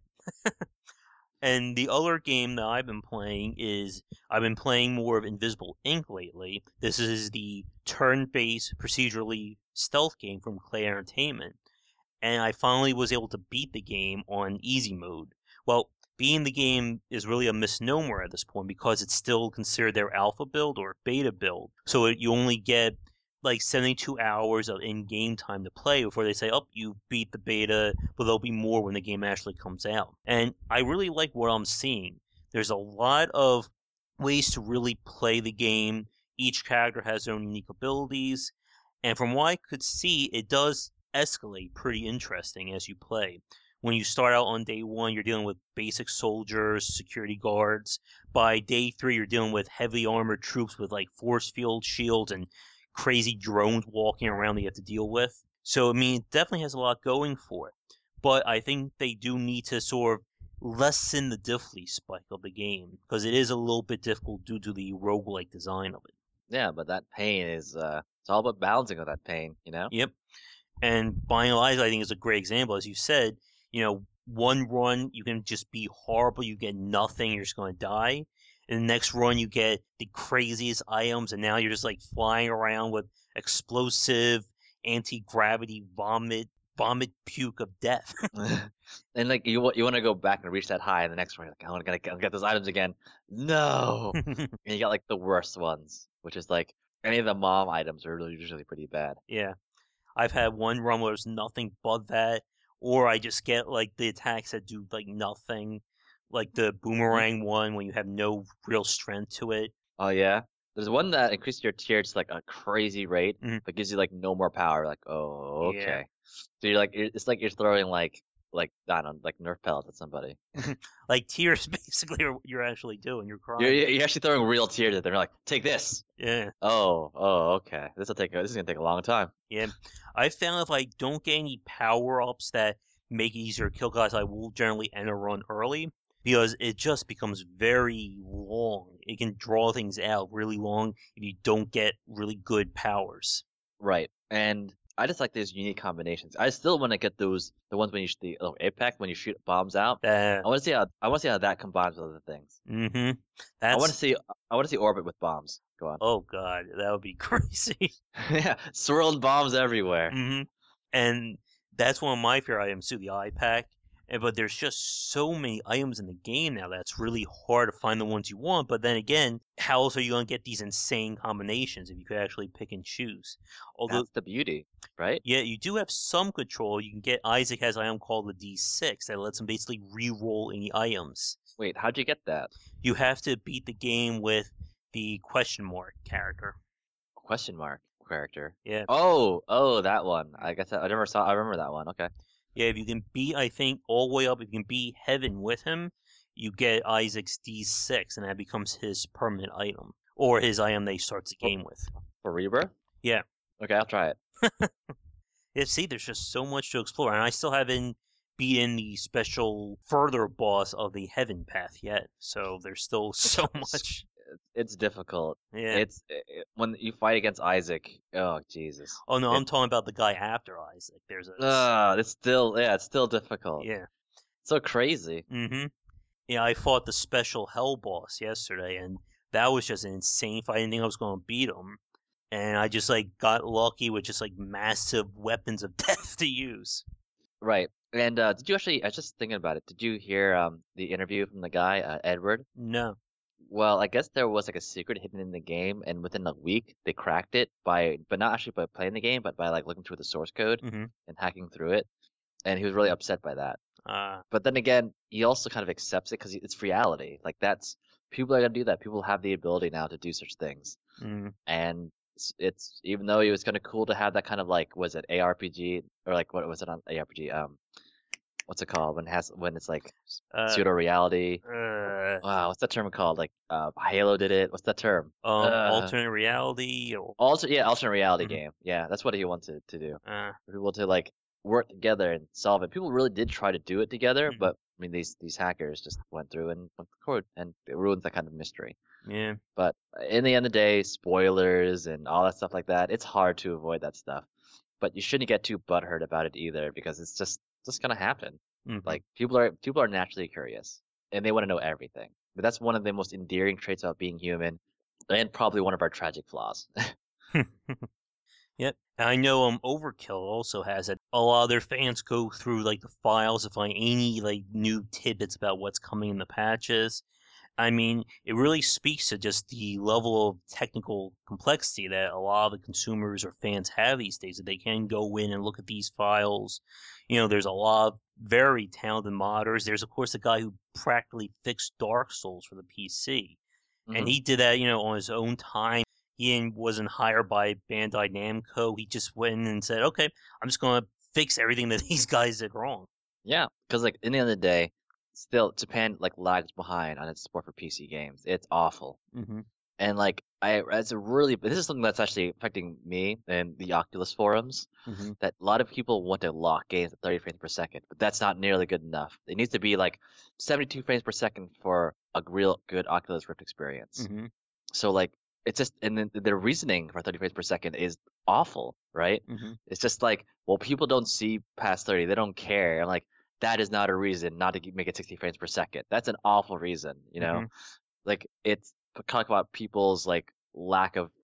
And the other game that I've been playing is I've been playing more of Invisible Ink lately. This is the turn-based procedurally stealth game from Clay Entertainment, and I finally was able to beat the game on easy mode. Well, beating the game is really a misnomer at this point because it's still considered their alpha build or beta build. So it, you only get like seventy-two hours of in-game time to play before they say, "Oh, you beat the beta," but there'll be more when the game actually comes out. And I really like what I'm seeing. There's a lot of ways to really play the game. Each character has their own unique abilities, and from what I could see, it does escalate pretty interesting as you play. When you start out on day one, you're dealing with basic soldiers, security guards. By day three, you're dealing with heavily armored troops with like force field shields and crazy drones walking around that you have to deal with. So, I mean, it definitely has a lot going for it. But I think they do need to sort of lessen the difficulty spike of the game because it is a little bit difficult due to the roguelike design of it. Yeah, but that pain is uh it's all about balancing of that pain, you know? Yep. And Binding of Isaac, I think, is a great example. As you said, you know, one run you can just be horrible, you get nothing, you're just going to die. And the next run you get the craziest items, and now you're just like flying around with explosive anti gravity vomit vomit puke of death. And like you wa- you want to go back and reach that high, and the next one you're like, I want to get, get those items again. No, and you got like the worst ones, which is like any of the mom items are really usually pretty bad. Yeah. I've had one run where there's nothing but that, or I just get like the attacks that do like nothing, like the Mhm. boomerang one when you have no real strength to it. Oh yeah, there's one that increases your tier to like a crazy rate, Mhm. but gives you like no more power. Like, oh, Yeah. okay. So you're like, it's like you're throwing like like I don't know, like Nerf pellets at somebody. Like tears basically are what you're actually doing. You're You're crying. you're actually throwing real tears at them. You're like, take this. Yeah. Oh, oh, okay. This will take. This is gonna take a long time. Yeah. I found if I don't get any power ups that make it easier to kill guys, I will generally end a run early because it just becomes very long. It can draw things out really long if you don't get really good powers. Right. And I just like those unique combinations. I still want to get those the ones when you shoot the oh, Apex when you shoot bombs out. That I want to see how I want to see how that combines with other things. mm-hmm. I want to That's see I want to see orbit with bombs. Go on. oh god, that would be crazy. Yeah, swirling bombs everywhere. hmm And that's one of my favorite items too, the eye pack. And but there's just so many items in the game now that's really hard to find the ones you want. But then again, how else are you gonna get these insane combinations if you could actually pick and choose? Although That's the beauty, right? yeah, you do have some control. You can get Isaac has an item called the D six that lets him basically re-roll any items. Wait, how'd you get that? You have to beat the game with the question mark character. Question mark character. Yeah. Oh, oh, that one. I guess I, I never saw. I remember that one. Okay. Yeah, if you can beat, I think, all the way up, if you can beat Heaven with him, you get Isaac's D six, and that becomes his permanent item. Or his item that he starts the For, game with. for Rebirth? Yeah. Okay, I'll try it. Yeah, see, there's just so much to explore, and I still haven't beaten the special further boss of the Heaven path yet, so there's still so It's much. it's difficult. Yeah. It's it, when you fight against Isaac. Oh, Jesus. Oh, no, I'm It talking about the guy after Isaac. There's a. uh, it's still yeah, it's still difficult. Yeah. So crazy. Mm-hmm. Yeah, I fought the special hell boss yesterday, and that was just an insane fight. I didn't think I was going to beat him, and I just like got lucky with just like massive weapons of death to use. Right. And uh, did you actually? I was just thinking about it. Did you hear um the interview from the guy uh, Edward? No. Well, I guess there was like a secret hidden in the game, and within a week they cracked it by, but not actually by playing the game, but by like looking through the source code Mm-hmm. and hacking through it. And he was really upset by that. Uh, But then again, he also kind of accepts it because it's reality. Like that's people are gonna do that. People have the ability now to do such things, mm, and it's, it's even though it was kind of cool to have that kind of like was it A R P G or like what was it on A R P G? Um, what's it called when it has when it's like uh, pseudo reality? uh, Wow, what's that term called? Like uh, Halo did it. What's that term? um, Uh, alternate reality or alter yeah, alternate reality Mhm. game. Yeah, that's what he wanted to do. uh, For people to like work together and solve it. People really did try to do it together, Mhm. but I mean these these hackers just went through and went the code and it ruins that kind of mystery. yeah, But in the end of the day, spoilers and all that stuff like that, it's hard to avoid that stuff. But you shouldn't get too butthurt about it either because it's just just gonna happen. mhm. Like people are people are naturally curious and they want to know everything. But that's one of the most endearing traits about being human and probably one of our tragic flaws. Yep. And I know um Overkill also has it. A lot of their fans go through like the files to find any like new tidbits about what's coming in the patches. I mean, it really speaks to just the level of technical complexity that a lot of the consumers or fans have these days, that they can go in and look at these files. You know, there's a lot of very talented modders. There's, of course, the guy who practically fixed Dark Souls for the P C. And Mhm. he did that, you know, on his own time. He didn't- wasn't hired by Bandai Namco. He just went in and said, okay, I'm just going to fix everything that these guys did wrong. Yeah, because like in the end of the day, still Japan like lags behind on its support for P C games. It's awful. Mm-hmm. And like I, it's a really, this is something that's actually affecting me and the Oculus forums. Mm-hmm. That a lot of people want to lock games at thirty frames per second, but that's not nearly good enough. It needs to be like seventy-two frames per second for a real good Oculus Rift experience. Mm-hmm. So like it's just, and then their reasoning for thirty frames per second is awful, right? Mm-hmm. It's just like, well, people don't see past thirty, they don't care. I'm like, that is not a reason not to keep- make it sixty frames per second. That's an awful reason, you know? Mm-hmm. Like it's talk about people's like lack of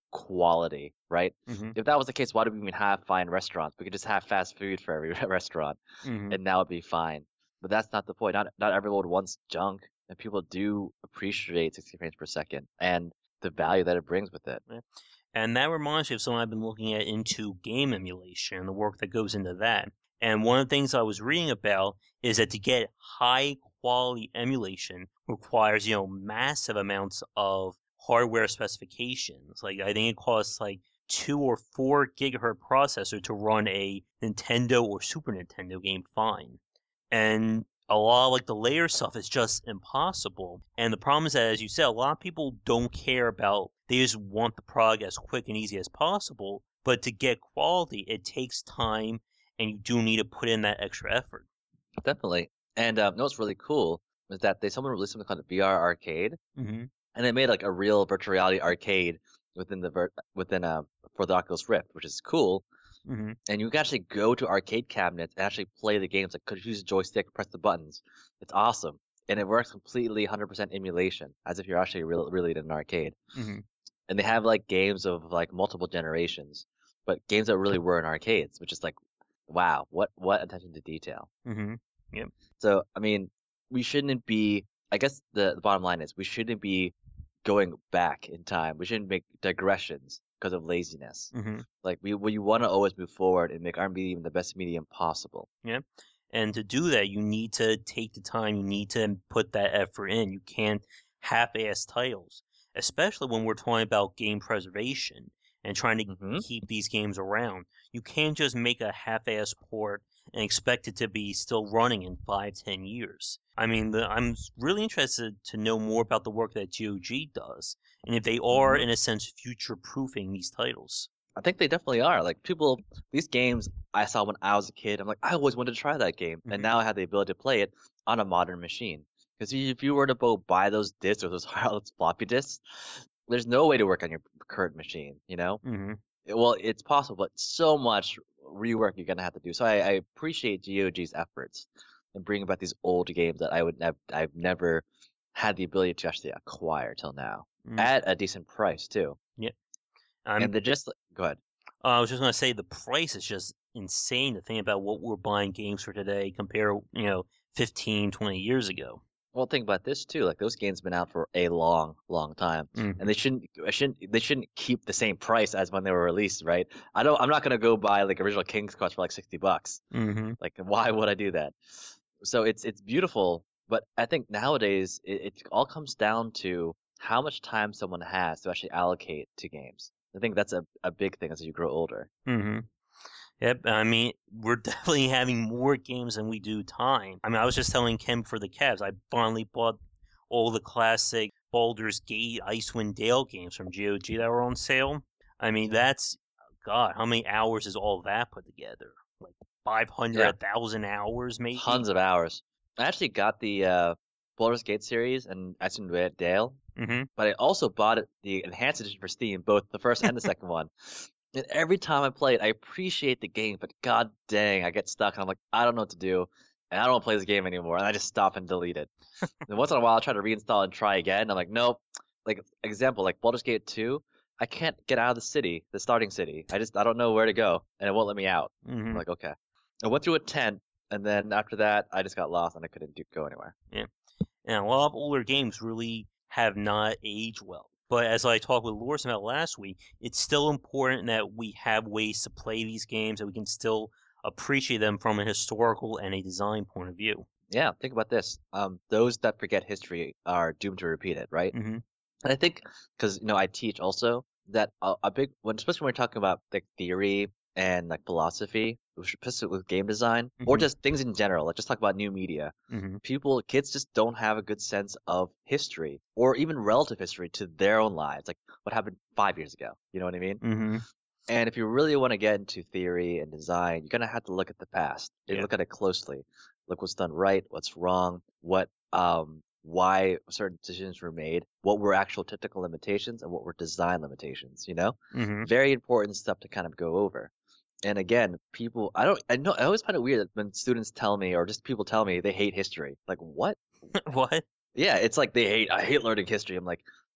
quality, right? Mhm. If that was the case, why do we even have fine restaurants? We could just have fast food for every restaurant, Mhm. and now it'd be fine. But that's not the point. Not not everyone wants junk, and people do appreciate sixty frames per second and the value that it brings with it. Yeah. And that reminds me of something I've been looking at into game emulation and the work that goes into that. And one of the things I was reading about is that to get high quality emulation requires, you know, massive amounts of hardware specifications. Like I think it costs like two or four gigahertz processor to run a Nintendo or Super Nintendo game fine. And a lot of like the layer stuff is just impossible. And the problem is that, as you said, a lot of people don't care about, they just want the product as quick and easy as possible. But to get quality, it takes time and you do need to put in that extra effort. Definitely. And um, you know what's really cool is that they someone released something called V R Arcade, Mm-hmm. and they made like a real virtual reality arcade within the vir- within uh for the Oculus Rift, which is cool. Mm-hmm. And you can actually go to arcade cabinets and actually play the games. Like, could use a joystick, press the buttons. It's awesome, and it works completely one hundred percent emulation, as if you're actually really, really in an arcade. Mm-hmm. And they have like games of like multiple generations, but games that really were in arcades, which is like, wow, what what attention to detail. Mm-hmm. Yep. So, I mean, we shouldn't be, I guess the, the bottom line is we shouldn't be going back in time. We shouldn't make digressions because of laziness. Mm-hmm. Like we we want to always move forward and make our medium the best medium possible. Yep. And to do that, you need to take the time, you need to put that effort in. You can't half-ass titles, especially when we're talking about game preservation and trying to Hmm. keep these games around. You can't just make a half-ass port and expect it to be still running in five, ten years. I mean, the, I'm really interested to know more about the work that G O G does, and if they are, Hmm. in a sense, future-proofing these titles. I think they definitely are. Like people, these games I saw when I was a kid. I'm like, I always wanted to try that game, and Mm-hmm. now I have the ability to play it on a modern machine. Because if you were to go buy those discs or those those floppy disks, there's no way to work on your current machine. You know. Mm-hmm. Well, it's possible, but so much rework you're gonna have to do. So I, I appreciate G O G's efforts in bringing back these old games that I would nev I've never had the ability to actually acquire till now Mm-hmm. at a decent price too. Yeah. I'm And they're just like, go ahead. Uh, I was just gonna say the price is just insane to think about what we're buying games for today compared, you know, fifteen, twenty years ago. Well, think about this too. Like those games have been out for a long, long time, and Mm-hmm. they shouldn't, I shouldn't, they shouldn't keep the same price as when they were released, right? I don't, I'm not gonna go buy like original King's Quest for like sixty bucks. Mm-hmm. Like, why would I do that? So it's it's beautiful, but I think nowadays it, it all comes down to how much time someone has to actually allocate to games. I think that's a, a big thing as you grow older. Mm-hmm. Yep. I mean, we're definitely having more games than we do time. I mean, I was just telling Ken for the Cavs, I finally bought all the classic Baldur's Gate, Icewind Dale games from G O G that were on sale. I mean, that's God, how many hours is all that put together? Like five hundred, Yeah, a thousand hours, maybe. tons of hours. I actually got the uh, Baldur's Gate series and Icewind Dale, Mm-hmm. but I also bought it the enhanced edition for Steam, both the first and the second one. And every time I play it, I appreciate the game, but god dang, I get stuck and I'm like, I don't know what to do, and I don't want to play this game anymore, and I just stop and delete it. And once in a while, I try to reinstall and try again. I'm like, nope. Like example, like Baldur's Gate two, I can't get out of the city, the starting city. I just I don't know where to go, and it won't let me out. I'm Mm-hmm. like, okay. I went through a tent, and then after that, I just got lost and I couldn't do, go anywhere. Yeah. And a lot of older games really have not aged well. But as I talked with Loris about last week, it's still important that we have ways to play these games, that we can still appreciate them from a historical and a design point of view. Yeah, think about this. Um, those that forget history are doomed to repeat it, right? Mm-hmm. And I think because you know I teach also that a, a big when especially when we're talking about like theory and like philosophy, especially with game design or Mm-hmm. just things in general, like just talk about new media. Mm-hmm. People, kids just don't have a good sense of history or even relative history to their own lives, like what happened five years ago. You know what I mean? Mm-hmm. And if you really want to get into theory and design, you're gonna have to look at the past and Yeah. look at it closely. Look what's done right, what's wrong, what um why certain decisions were made, what were actual technical limitations and what were design limitations, you know? Mm-hmm. Very important stuff to kind of go over. And again, people I don't I know I always find it weird that when students tell me or just people tell me they hate history. Like what? What? Yeah, it's like they hate I hate learning history. I'm like,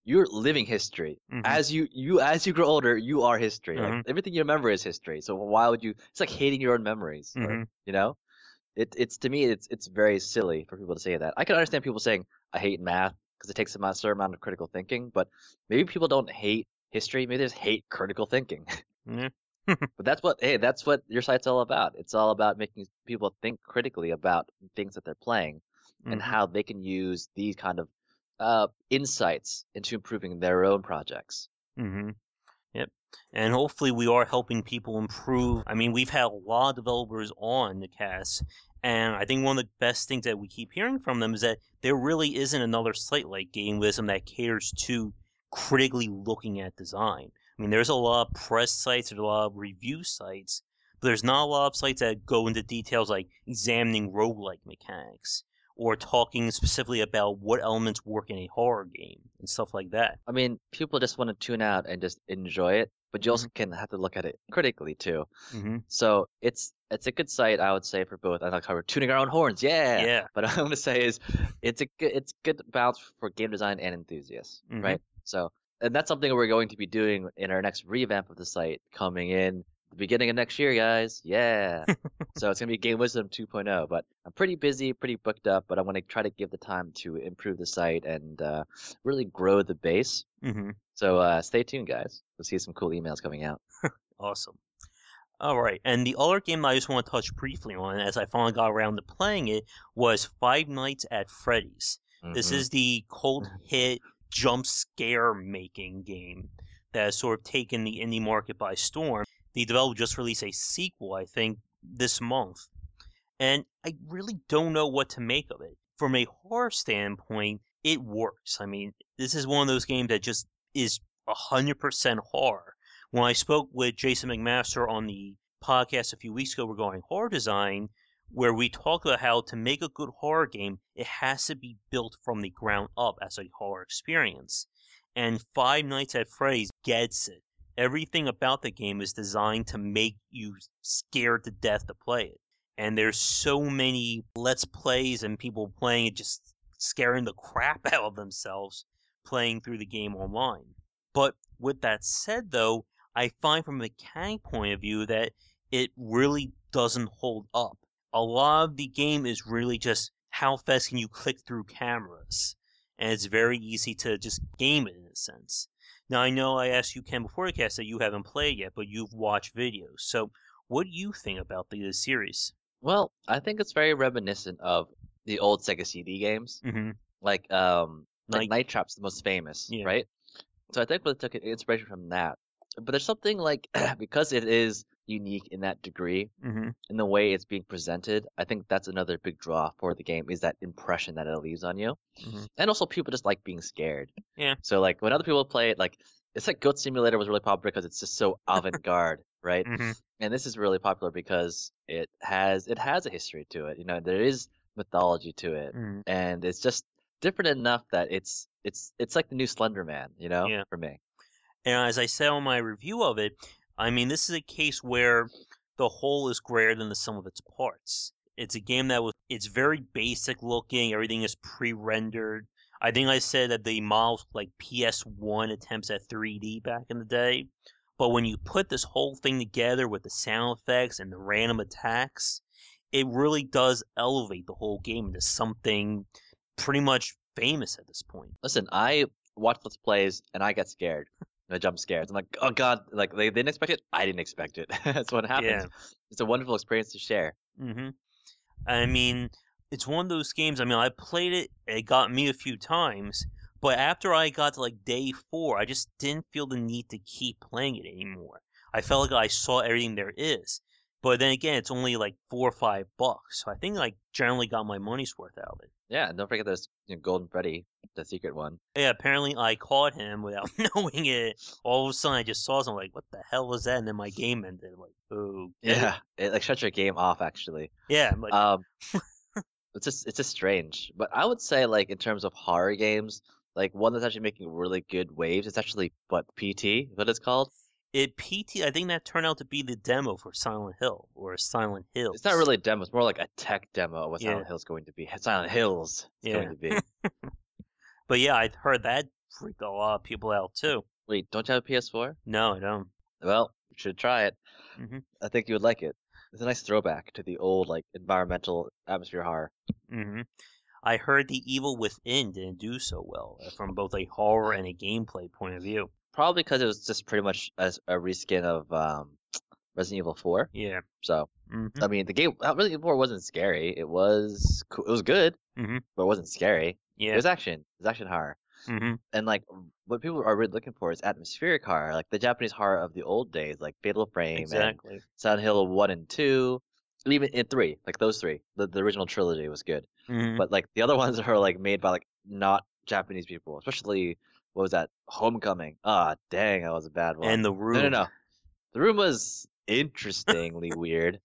you're living history. Mhm. As you you as you grow older, you are history. Like Mhm. everything you remember is history. So why would you? It's like hating your own memories. Or, Mhm. you know, it it's to me it's it's very silly for people to say that. I can understand people saying I hate math because it takes a amount- certain amount of critical thinking, but maybe people don't hate history. Maybe they just hate critical thinking. Yeah. But that's what hey, that's what your site's all about. It's all about making people think critically about things that they're playing and Mhm. how they can use these kind of uh, insights into improving their own projects. Mhm. Yep. And hopefully we are helping people improve. I mean, we've had a lot of developers on the cast, and I think one of the best things that we keep hearing from them is that there really isn't another site like Game Wisdom that caters to critically looking at design. I mean, there's a lot of press sites, there's a lot of review sites, but there's not a lot of sites that go into details like examining roguelike mechanics or talking specifically about what elements work in a horror game and stuff like that. I mean, people just want to tune out and just enjoy it, but you also Mhm. can have to look at it critically too. Mm-hmm. So it's it's a good site, I would say, for both. I like how we're tuning our own horns, yeah. Yeah. But I'm gonna say is it's a good it's good balance for game design and enthusiasts, Mm-hmm. right? So and that's something we're going to be doing in our next revamp of the site coming in the beginning of next year, guys. Yeah. So it's gonna be Game Wisdom 2.0, but I'm pretty busy, pretty booked up, but I want to try to give the time to improve the site and uh, really grow the base. Mm-hmm. So uh, stay tuned, guys. We'll see some cool emails coming out. Awesome. All right. And the other game I just want to touch briefly on, as I finally got around to playing it, was Five Nights at Freddy's. This hmm is the cult hit jump scare making game that has sort of taken the indie market by storm. The developer just released a sequel, I think, this month. And I really don't know what to make of it. From a horror standpoint, it works. I mean, this is one of those games that just is one hundred percent horror. When I spoke with Jason McMaster on the podcast a few weeks ago regarding horror design, where we talked about how to make a good horror game, it has to be built from the ground up as a horror experience. And Five Nights at Freddy's gets it. Everything about the game is designed to make you scared to death to play it. And there's so many let's plays and people playing it just scaring the crap out of themselves playing through the game online. But with that said, though, I find from a mechanic point of view that it really doesn't hold up. A lot of the game is really just how fast can you click through cameras, and it's very easy to just game it in a sense. Now I know I asked you, Ken, before the cast that you haven't played yet, but you've watched videos. So what do you think about the series? Well, I think it's very reminiscent of the old Sega C D games. Mm-hmm. Like um like Like, Night Trap's the most famous, yeah. right? So I think we took inspiration from that. But there's something like because it is unique in that degree, Mm-hmm. in the way it's being presented, I think that's another big draw for the game is that impression that it leaves on you. Mm-hmm. And also people just like being scared. Yeah. So like when other people play it, like it's like Goat Simulator was really popular because it's just so avant-garde, right? Mm-hmm. And this is really popular because it has it has a history to it. You know, there is mythology to it, Mm-hmm. and it's just different enough that it's it's it's like the new Slender Man, you know, Yeah. for me. And as I said on my review of it, I mean, this is a case where the whole is greater than the sum of its parts. It's a game that was, it's very basic looking. Everything is pre-rendered. I think I said that the models were like P S one attempts at three D back in the day. But when you put this whole thing together with the sound effects and the random attacks, it really does elevate the whole game into something pretty much famous at this point. Listen, I watch Let's Plays and I get scared. I jump scares. I'm like, oh god, like they didn't expect it. I didn't expect it. That's what happens. Yeah. It's a wonderful experience to share. Mm-hmm. I mean, it's one of those games. I mean, I played it. It got me a few times, but after I got to like day four, I just didn't feel the need to keep playing it anymore. I felt like I saw everything there is. But then again, it's only like four or five bucks, so I think I generally got my money's worth out of it. Yeah, and don't forget there's you know, Golden Freddy, the secret one. Yeah, apparently I caught him without knowing it. All of a sudden, I just saw something like, "What the hell was that?" And then my game ended. I'm like, oh, Yeah, it like shuts your game off actually. yeah. I'm like, Um, it's just it's just strange. But I would say like in terms of horror games, like one that's actually making really good waves. It's actually what P T, what it's called. it P T. I think that turned out to be the demo for Silent Hill or Silent Hills. It's not really a demo. It's more like a tech demo of what Yeah. Silent Hill's going to be. Silent Hills is Yeah. going to be. But yeah, I heard that freak a lot of people out too. Wait, don't you have a P S four? No, I don't. Well, you should try it. hmm I think you would like it. It's a nice throwback to the old like environmental atmosphere horror. hmm I heard The Evil Within didn't do so well uh, from both a horror and a gameplay point of view. Probably because it was just pretty much as a reskin of um, Resident Evil four. Yeah. So, hmm I mean, the game uh, Resident Evil four wasn't scary. It was cool. It was good, hmm but it wasn't scary. It Yeah. was action. It was action horror. hmm And like what people are really looking for is atmospheric horror, like the Japanese horror of the old days, like Fatal Frame and Exactly. Silent Hill one and two, and even in three, like those three. The the original trilogy was good. hmm But like the other ones are like made by like not Japanese people, especially what was that? Homecoming. Ah, dang, that was a bad one. And The No, no, Room. no. The Room was interestingly weird.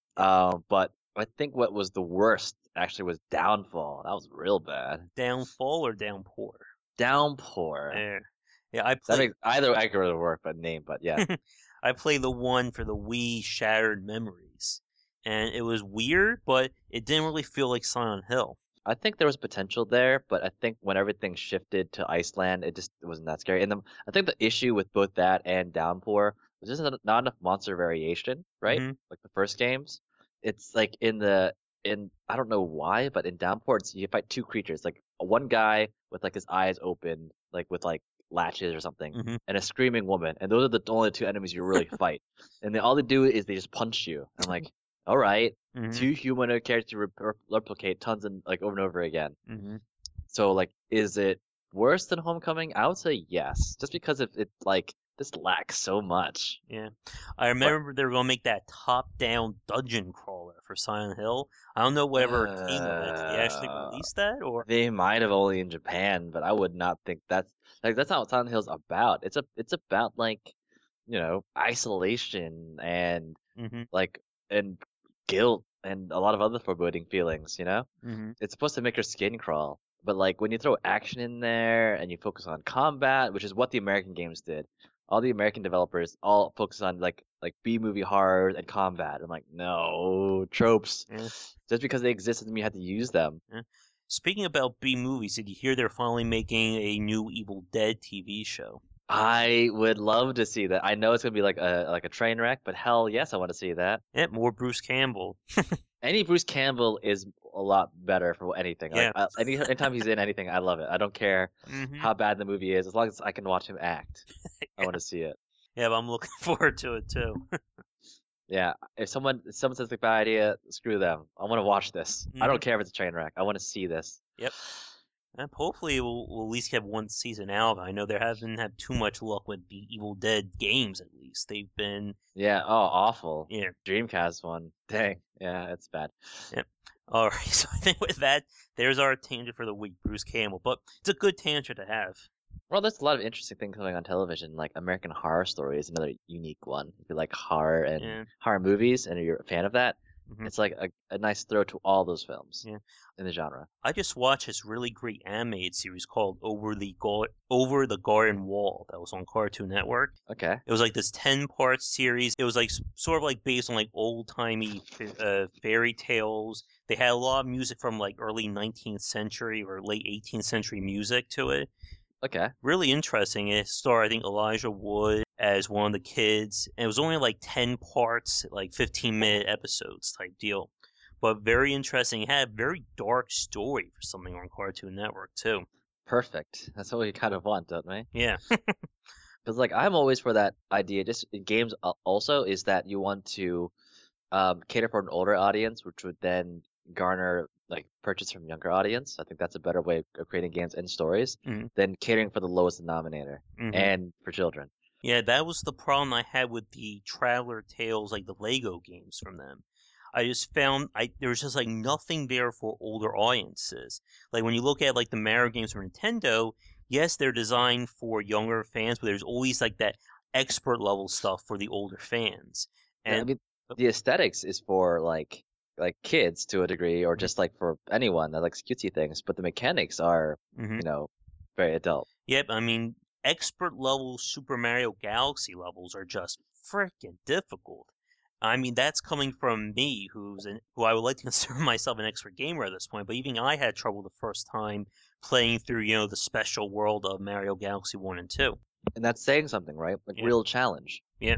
Um, but I think what was the worst actually was Downfall. That was real bad. Downfall or Downpour? Downpour. There. Yeah, I That played. makes either accurate work, but name, but yeah. I played the one for the Wii Shattered Memories, and it was weird, but it didn't really feel like Silent Hill. I think there was potential there, but I think when everything shifted to Iceland, it just wasn't that scary. And the, I think the issue with both that and Downpour was just not not enough monster variation, right? hmm Like the first games. It's like in the in I don't know why, but in Downpour, it's, you fight two creatures, like one guy with like his eyes open, like with like latches or something, hmm and a screaming woman, and those are the only two enemies you really fight. And they, all they do is they just punch you. I'm like, all right, hmm two humanoid characters rep- replicate tons and like over and over again. hmm So like, is it worse than Homecoming? I would say yes, just because of it like this lacks so much. Yeah. I But remember they were going to make that top-down dungeon crawler for Silent Hill. I don't know whatever came of it. Did they actually uh, release that, or? they might have only in Japan, but I would not think that's like that's not what Silent Hill's about. It's a it's about like you know isolation and hmm like and guilt and a lot of other foreboding feelings. You know, hmm it's supposed to make your skin crawl. But like when you throw action in there and you focus on combat, which is what the American games did, all the American developers all focus on like like B movie horror and combat. I'm like, no tropes. Yeah. Just because they exist doesn't mean you have to use them. Yeah. Speaking about B movies, did you hear they're finally making a new Evil Dead T V show? I would love to see that. I know it's gonna be like a like a train wreck, but hell yes, I want to see that. Yeah, more Bruce Campbell. Any Bruce Campbell is a lot better for anything. Like Yeah. I, any anytime he's in anything, I love it. I don't care hmm how bad the movie is, as long as I can watch him act. I want to see it. Yeah, but I'm looking forward to it too. Yeah, if someone if someone says it's a bad idea, screw them. I want to watch this. I hmm don't care if it's a train wreck. I want to see this. Yep. And hopefully we'll, we'll at least have one season out. I know they haven't had too much luck with the Evil Dead games. At least they've been, Yeah. Oh, awful. yeah. Dreamcast one. Dang. Yeah, it's bad. Yep. All right. So I think with that, there's our tangent for the week, Bruce Campbell. But it's a good tangent to have. Well, there's a lot of interesting things coming on television. Like American Horror Story is another unique one. If you like horror and Yeah. horror movies, and you're a fan of that, hmm it's like a, a nice throw to all those films Yeah. in the genre. I just watched this really great animated series called Over the Gar- Over the Garden Wall that was on Cartoon Network. Okay. It was like this ten part series. It was like s- sort of like based on like old timey uh, fairy tales. They had a lot of music from like early nineteenth century or late eighteenth century music to it. Okay. Really interesting. It starred, I think, Elijah Wood as one of the kids. And it was only like ten parts, like fifteen minute episodes type deal. But very interesting. It had a very dark story for something on Cartoon Network, too. Perfect. That's what we kind of want, don't we? Yeah. Because like I'm always for that idea. Just in games al- also is that you want to um, cater for an older audience, which would then garner like purchase from younger audience. I think that's a better way of creating games and stories hmm than catering for the lowest denominator hmm and for children. Yeah, that was the problem I had with the Traveler Tales, like the Lego games from them. I just found I there was just like nothing there for older audiences. Like when you look at like the Mario games from Nintendo, yes, they're designed for younger fans, but there's always like that expert level stuff for the older fans. Yeah, I And mean the aesthetics is for like like kids to a degree, or Mhm. just like for anyone that likes cutesy things. But the mechanics are hmm you know very adult. Yep, I mean, expert level Super Mario Galaxy levels are just freaking difficult. I mean, that's coming from me, who's an, who I would like to consider myself an expert gamer at this point, but even I had trouble the first time playing through, you know, the special world of Mario Galaxy one and two. And that's saying something, right? Like Yeah. real challenge. Yeah.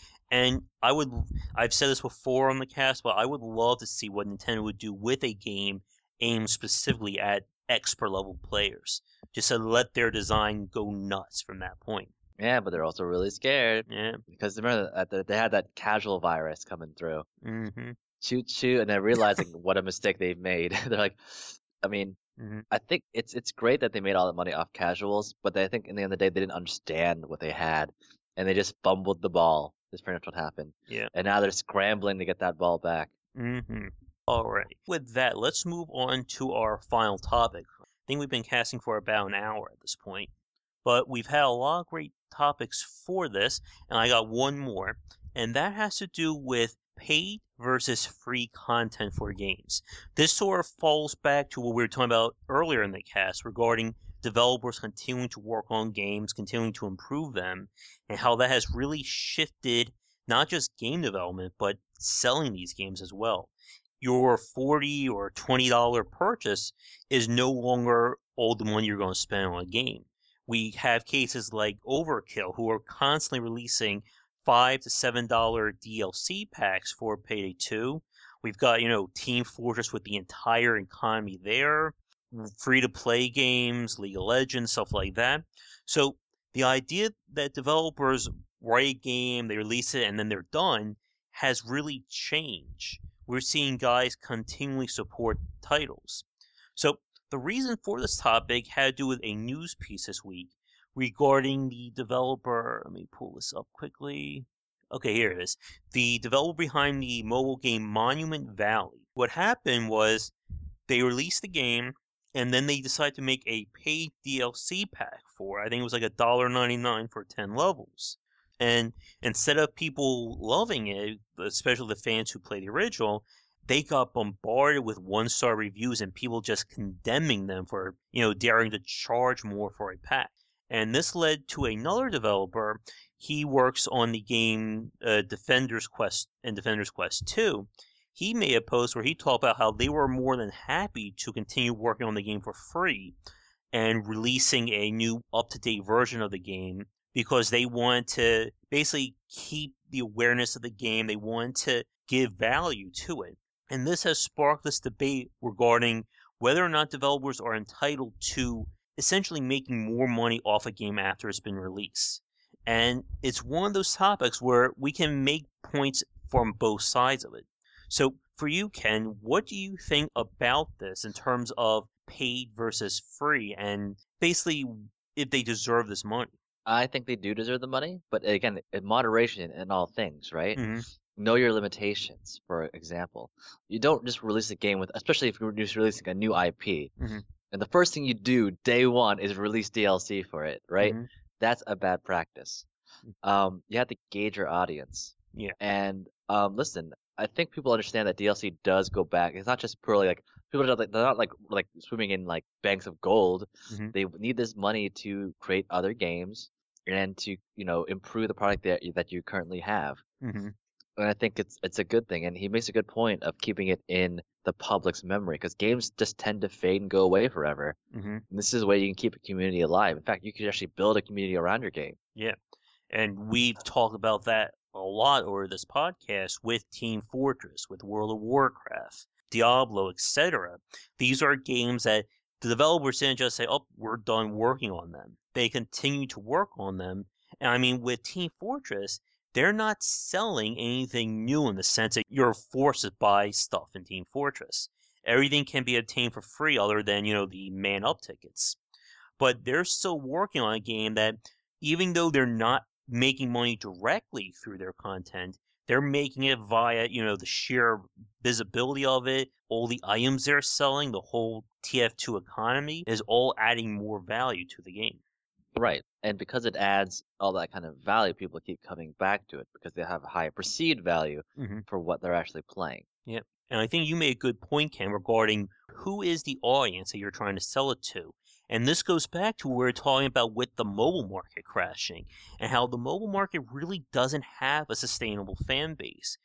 And I would, I've said this before on the cast, but I would love to see what Nintendo would do with a game aimed specifically at expert level players, just to let their design go nuts from that point. Yeah, but they're also really scared Yeah. because remember that that they had that casual virus coming through. Mm-hmm. Shoot, shoot, and then realizing what a mistake they've made. They're like, I mean, Mm-hmm. I think it's it's great that they made all that money off casuals, but I think in the end of the day they didn't understand what they had, and they just fumbled the ball. That's pretty much what happened. Yeah. And now they're scrambling to get that ball back. Mm-hmm. All right. With that, let's move on to our final topic. I think we've been casting for about an hour at this point, but we've had a lot of great topics for this, and I got one more, and that has to do with paid versus free content for games. This sort of falls back to what we were talking about earlier in the cast regarding developers continuing to work on games, continuing to improve them, and how that has really shifted not just game development, but selling these games as well. Your forty dollars or twenty dollars purchase is no longer all the money you're going to spend on a game. We have cases like Overkill, who are constantly releasing five to seven dollar D L C packs for Payday two. We've got, you know, Team Fortress with the entire economy there, free to play games, League of Legends, stuff like that. So the idea that developers write a game, they release it, and then they're done has really changed. We're seeing guys continually support titles. So the reason for this topic had to do with a news piece this week regarding the developer. Let me pull this up quickly. Okay, here it is. The developer behind the mobile game Monument Valley. What happened was they released the game and then they decided to make a paid D L C pack for, I think it was like a dollar ninety-nine for ten levels. And instead of people loving it, especially the fans who played the original, they got bombarded with one-star reviews and people just condemning them for, you know, daring to charge more for a pack. And this led to another developer. He works on the game uh, Defender's Quest and Defender's Quest two. He made a post where he talked about how they were more than happy to continue working on the game for free and releasing a new up-to-date version of the game because they wanted to basically keep the awareness of the game. They wanted to give value to it. And this has sparked this debate regarding whether or not developers are entitled to essentially making more money off a game after it's been released. And it's one of those topics where we can make points from both sides of it. So for you, Ken, what do you think about this in terms of paid versus free and basically if they deserve this money? I think they do deserve the money, but again, in moderation in all things, right? Mm-hmm. Know your limitations, for example. You don't just release a game with, especially if you're just releasing a new I P, mm-hmm. and the first thing you do day one is release D L C for it, right? Mm-hmm. That's a bad practice. Um, you have to gauge your audience. Yeah. And um, listen, I think people understand that D L C does go back. It's not just purely like people are like they're not like like swimming in like banks of gold. Mm-hmm. They need this money to create other games and to you know improve the product that that you currently have. Mm-hmm. And I think it's it's a good thing. And he makes a good point of keeping it in the public's memory because games just tend to fade and go away forever. Mm-hmm. And this is a way you can keep a community alive. In fact, you could actually build a community around your game. Yeah. And we've talked about that a lot over this podcast with Team Fortress, with World of Warcraft, Diablo, et cetera. These are games that the developers didn't just say, oh, we're done working on them. They continue to work on them. And I mean, with Team Fortress, they're not selling anything new in the sense that you're forced to buy stuff in Team Fortress. Everything can be obtained for free other than, you know, the man-up tickets. But they're still working on a game that, even though they're not making money directly through their content, they're making it via, you know, the sheer visibility of it, all the items they're selling, the whole T F two economy is all adding more value to the game. Right. And because it adds all that kind of value, people keep coming back to it because they have a higher perceived value mm-hmm. for what they're actually playing. Yeah. And I think you made a good point, Ken, regarding who is the audience that you're trying to sell it to. And this goes back to what we were talking about with the mobile market crashing and how the mobile market really doesn't have a sustainable fan base.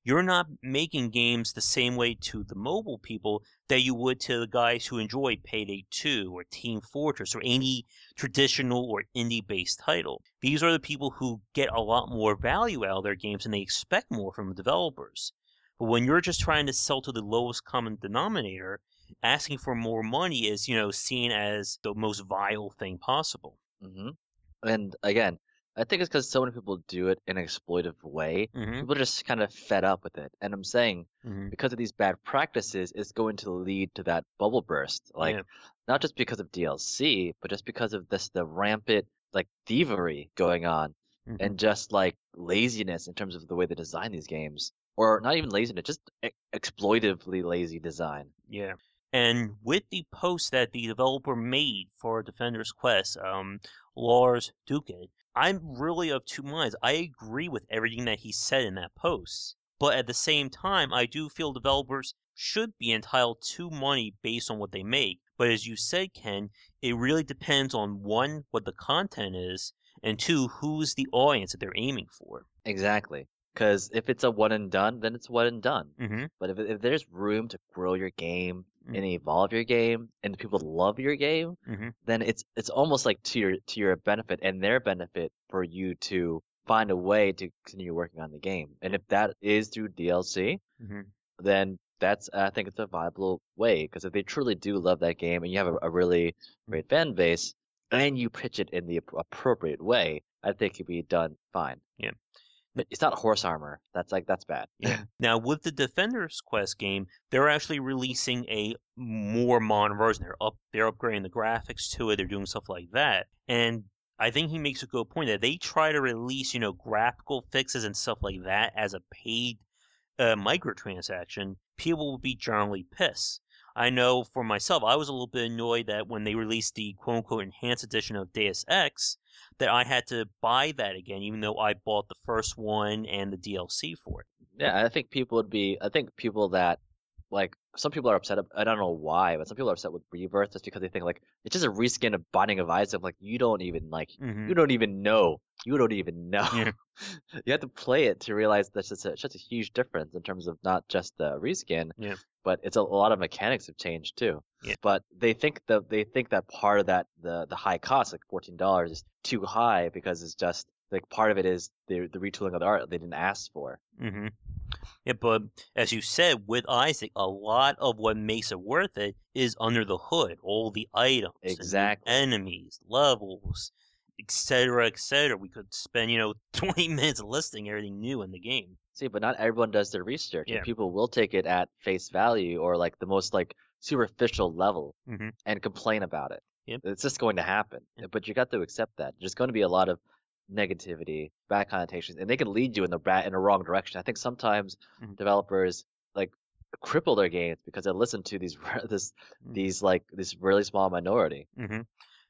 you're not making games the same way to the mobile people that you would to the guys who enjoy Payday two or Team Fortress or any traditional or indie-based title. These are the people who get a lot more value out of their games and they expect more from the developers. But when you're just trying to sell to the lowest common denominator, asking for more money is, you know, seen as the most vile thing possible. hmm And again, I think it's because so many people do it in an exploitive way. Mm-hmm. People are just kind of fed up with it. And I'm saying Mm-hmm. because of these bad practices, it's going to lead to that bubble burst. Like, Yeah. not just because of D L C, but just because of this the rampant like thievery going on Mm-hmm. and just like laziness in terms of the way they design these games. Or not even laziness, just e- exploitively lazy design. Yeah. And with the post that the developer made for Defender's Quest, um, Lars Duket, I'm really of two minds. I agree with everything that he said in that post. But at the same time, I do feel developers should be entitled to money based on what they make. But as you said, Ken, it really depends on one, what the content is, and two, who's the audience that they're aiming for. Exactly. Because if it's a one and done, then it's one and done. Mm-hmm. But if, if there's room to grow your game and Mm-hmm. evolve your game and people love your game, Mm-hmm. then it's it's almost like to your to your benefit and their benefit for you to find a way to continue working on the game. And if that is through D L C, Mm-hmm. then that's I think it's a viable way. Because if they truly do love that game and you have a, a really great fan base and you pitch it in the ap- appropriate way, I think it could be done fine. Yeah. But it's not horse armor. That's like that's bad. Yeah. Now with the Defender's Quest game, they're actually releasing a more modern version. They're up they're upgrading the graphics to it, they're doing stuff like that. And I think he makes a good point that they try to release, you know, graphical fixes and stuff like that as a paid uh, microtransaction, people will be generally pissed. I know for myself, I was a little bit annoyed that when they released the quote unquote enhanced edition of Deus Ex, that I had to buy that again, even though I bought the first one and the D L C for it. Yeah, I think people would be. I think people that like some people are upset. ab- I don't know why, but some people are upset with Rebirth just because they think like it's just a reskin of Binding of Isaac. Like you don't even like Mm-hmm. you don't even know. You don't even know. Yeah. You have to play it to realize that's just a, such a huge difference in terms of not just the reskin, Yeah. but it's a, a lot of mechanics have changed too. Yeah. But they think that they think that part of that the the high cost, like fourteen dollars, is too high because it's just like part of it is the the retooling of the art they didn't ask for. Mm-hmm. Yeah, but as you said, with Isaac, a lot of what makes it worth it is under the hood. All the items, the new Exactly. enemies, levels, et cetera, et cetera. We could spend, you know, twenty minutes listing everything new in the game. See, but not everyone does their research, Yeah. and people will take it at face value or like the most like superficial level Mm-hmm. and complain about it. Yep. It's just going to happen. Yeah. But you got to accept that. There's going to be a lot of negativity, bad connotations, and they can lead you in the bad in the wrong direction. I think sometimes Mhm. developers like cripple their games because they listen to these this Mhm. these like this really small minority. Mm-hmm.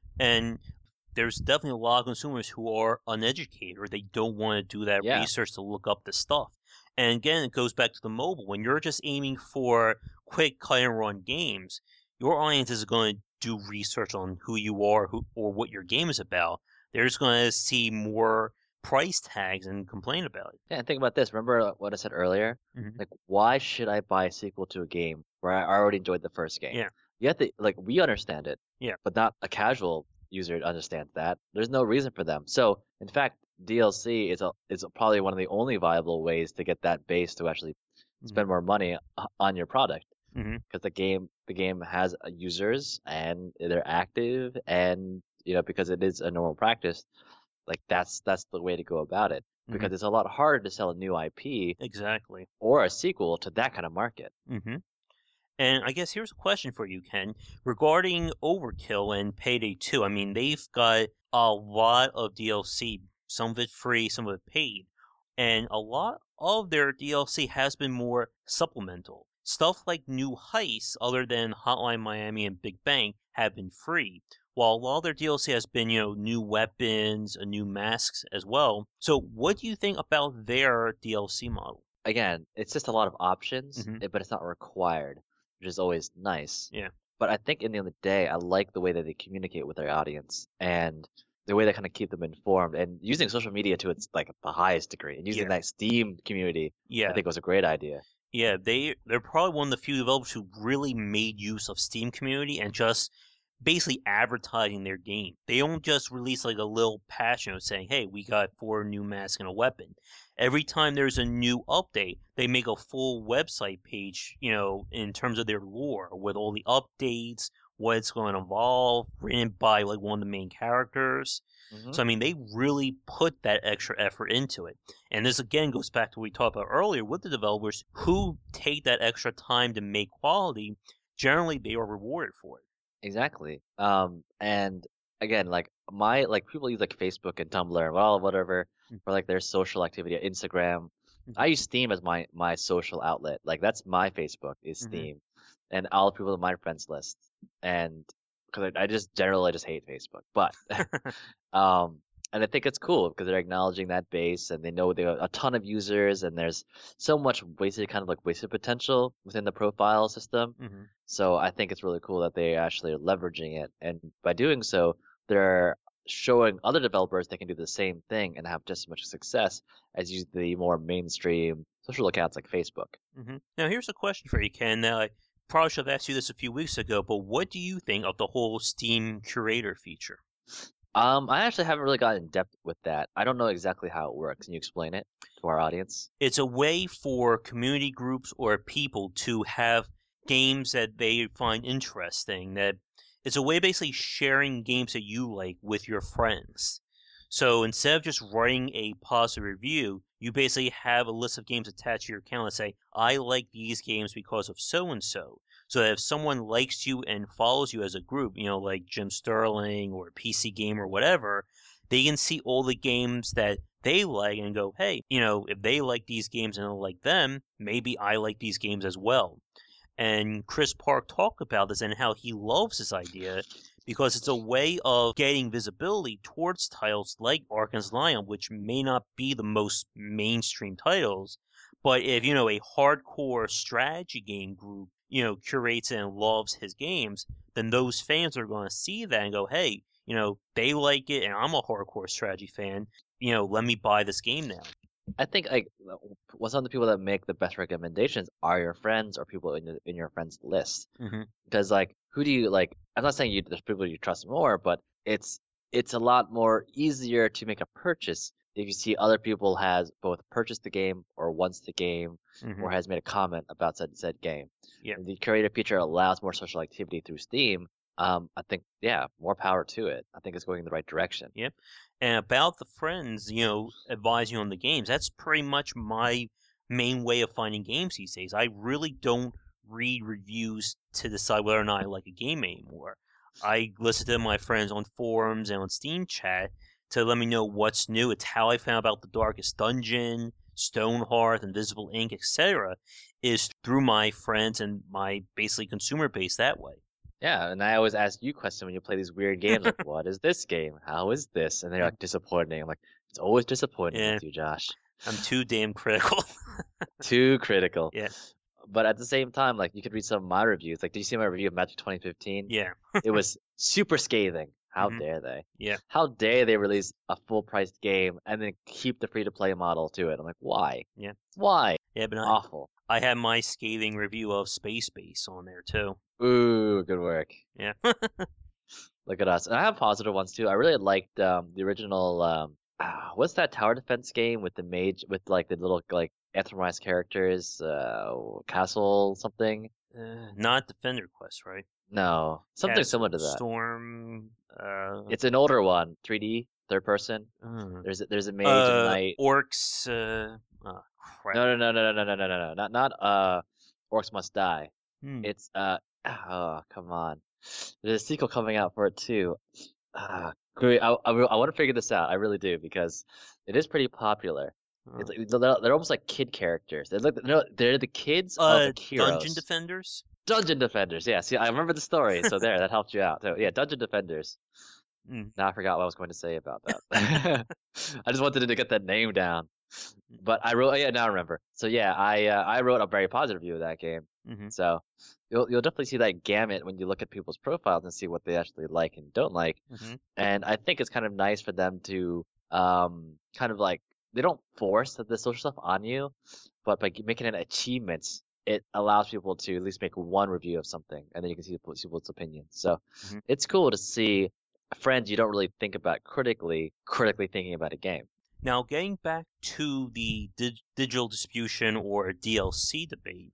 And there's definitely a lot of consumers who are uneducated or they don't want to do that Yeah. research to look up the stuff. And again, it goes back to the mobile. When you're just aiming for quick cut and run games, your audience is going to do research on who you are who, or what your game is about. They're just going to see more price tags and complain about it. Yeah, and think about this. Remember what I said earlier? Mhm. Like, why should I buy a sequel to a game where I already enjoyed the first game? Yeah. You have to like we understand it. Yeah. But not a casual user understands that. There's no reason for them. So, in fact, D L C is a is probably one of the only viable ways to get that base to actually spend more money o- on your product Mhm. because the game the game has uh, users and they're active and you know because it is a normal practice like that's that's the way to go about it because Mhm. it's a lot harder to sell a new I P Exactly. or a sequel to that kind of market. Mm-hmm. And I guess here's a question for you, Ken, regarding Overkill and Payday two. I mean, they've got a lot of D L C, some of it free, some of it paid, and a lot of their D L C has been more supplemental. Stuff like new heists, other than Hotline Miami and Big Bang, have been free, while a lot of their D L C has been, you know, new weapons, uh, new masks as well. So, what do you think about their D L C model? Again, it's just a lot of options, Mhm. eh, but it's not required, which is always nice. Yeah. But I think in the end of the day, I like the way that they communicate with their audience and the way they kind of keep them informed and using social media to its like the highest degree and using Yeah. that Steam community, I Yeah. think was a great idea. Yeah, they they're probably one of the few developers who really made use of Steam community and just basically advertising their game. They don't just release like a little patch note saying, "Hey, we got four new masks and a weapon." Every time there's a new update, they make a full website page, you know, in terms of their lore with all the updates, what it's going to involve, written by like one of the main characters. hmm So I mean, they really put that extra effort into it. And this again goes back to what we talked about earlier with the developers who take that extra time to make quality. Generally, they are rewarded for it. Exactly. Um, and again, like my like people use like Facebook and Tumblr and all whatever Mm. for like their social activity, Instagram. I use Steam as my my social outlet. Like that's my Facebook is Mhm. Steam, and all the people in my friends list. And because I, I just generally just hate Facebook, but um, and I think it's cool because they're acknowledging that base and they know they have a ton of users and there's so much wasted kind of like wasted potential within the profile system. Mhm. So I think it's really cool that they actually are leveraging it, and by doing so, they're showing other developers they can do the same thing and have just as much success as use the more mainstream social accounts like Facebook. Mhm. Now, here's a question for you, Ken. Now, I probably should have asked you this a few weeks ago, but what do you think of the whole Steam Curator feature? Um, I actually haven't really gotten in depth with that. I don't know exactly how it works. Can you explain it to our audience? It's a way for community groups or people to have games that they find interesting. That it's a way of basically sharing games that you like with your friends. So instead of just writing a positive review, you basically have a list of games attached to your account and say, I like these games because of so and so. So that if someone likes you and follows you as a group, you know, like Jim Sterling or P C Gamer or whatever, they can see all the games that they like and go, hey, you know, if they like these games and I like them, maybe I like these games as well. And Chris Park talked about this and how he loves this idea because it's a way of getting visibility towards titles like Arkane's Lion, which may not be the most mainstream titles, but if, you know, a hardcore strategy game group, you know, curates and loves his games, then those fans are going to see that and go, hey, you know, they like it and I'm a hardcore strategy fan, you know, let me buy this game now. I think like well, some of the people that make the best recommendations are your friends or people in your, in your friends list. Mm-hmm. Because like, who do you like? I'm not saying you there's people you trust more, but it's it's a lot more easier to make a purchase if you see other people has both purchased the game or wants the game Mm-hmm. or has made a comment about said said game. Yeah. And the curator feature allows more social activity through Steam. Um, I think yeah, more power to it. I think it's going in the right direction. Yep. And about the friends, you know, advising on the games, that's pretty much my main way of finding games these days. I really don't read reviews to decide whether or not I like a game anymore. I listen to my friends on forums and on Steam chat to let me know what's new. It's how I found about The Darkest Dungeon, Stonehearth, Invisible Ink, et cetera, is through my friends and my basically consumer base that way. Yeah, and I always ask you questions when you play these weird games, like, what is this game? How is this? And they're like disappointing. I'm like, it's always disappointing Yeah. with you, Josh. I'm too damn critical. Too critical. Yeah. But at the same time, like, you could read some of my reviews. Like, did you see my review of Magic twenty fifteen? Yeah. It was super scathing. How Mhm. dare they? Yeah. How dare they release a full-priced game and then keep the free-to-play model to it? I'm like, why? Yeah. Why? Yeah, but I, Awful. I had my scathing review of Space Base on there too. Ooh, good work. Yeah. Look at us. And I have positive ones too. I really liked um, the original. Um, ah, what's that tower defense game with the mage with like the little like anthropomorphized characters? Uh, castle something? Uh, not Defender Quest, right? No, something Castle, similar to that. Storm. Uh, It's an older one, three D, third person. uh, There's a, there's a mage uh, and knight. Orcs. Uh, oh, crap. No, no, no, no, no, no, no, no, no, not not uh, orcs must die. Hmm. It's uh, oh come on, there's a sequel coming out for it too. Ah, great. I, I, I want to figure this out. I really do because it is pretty popular. It's Oh. like, they're, they're almost like kid characters. They're like no, they're the kids of Uh, like heroes. Dungeon Defenders. Dungeon Defenders. Yeah, see, I remember the story, so there, that helped you out. So yeah, Dungeon Defenders. Mm. Now I forgot what I was going to say about that. I just wanted to get that name down. But I wrote, yeah, now I remember. So yeah, I uh, I wrote a very positive review of that game, Mhm. So you'll you'll definitely see that gamut when you look at people's profiles and see what they actually like and don't like. Mhm. And I think it's kind of nice for them to um kind of like they don't force the the social stuff on you, but by making it achievements, it allows people to at least make one review of something, and then you can see people's people's opinions. So Mhm. it's cool to see friends you don't really think about critically, critically thinking about a game. Now, getting back to the dig- digital distribution or D L C debate,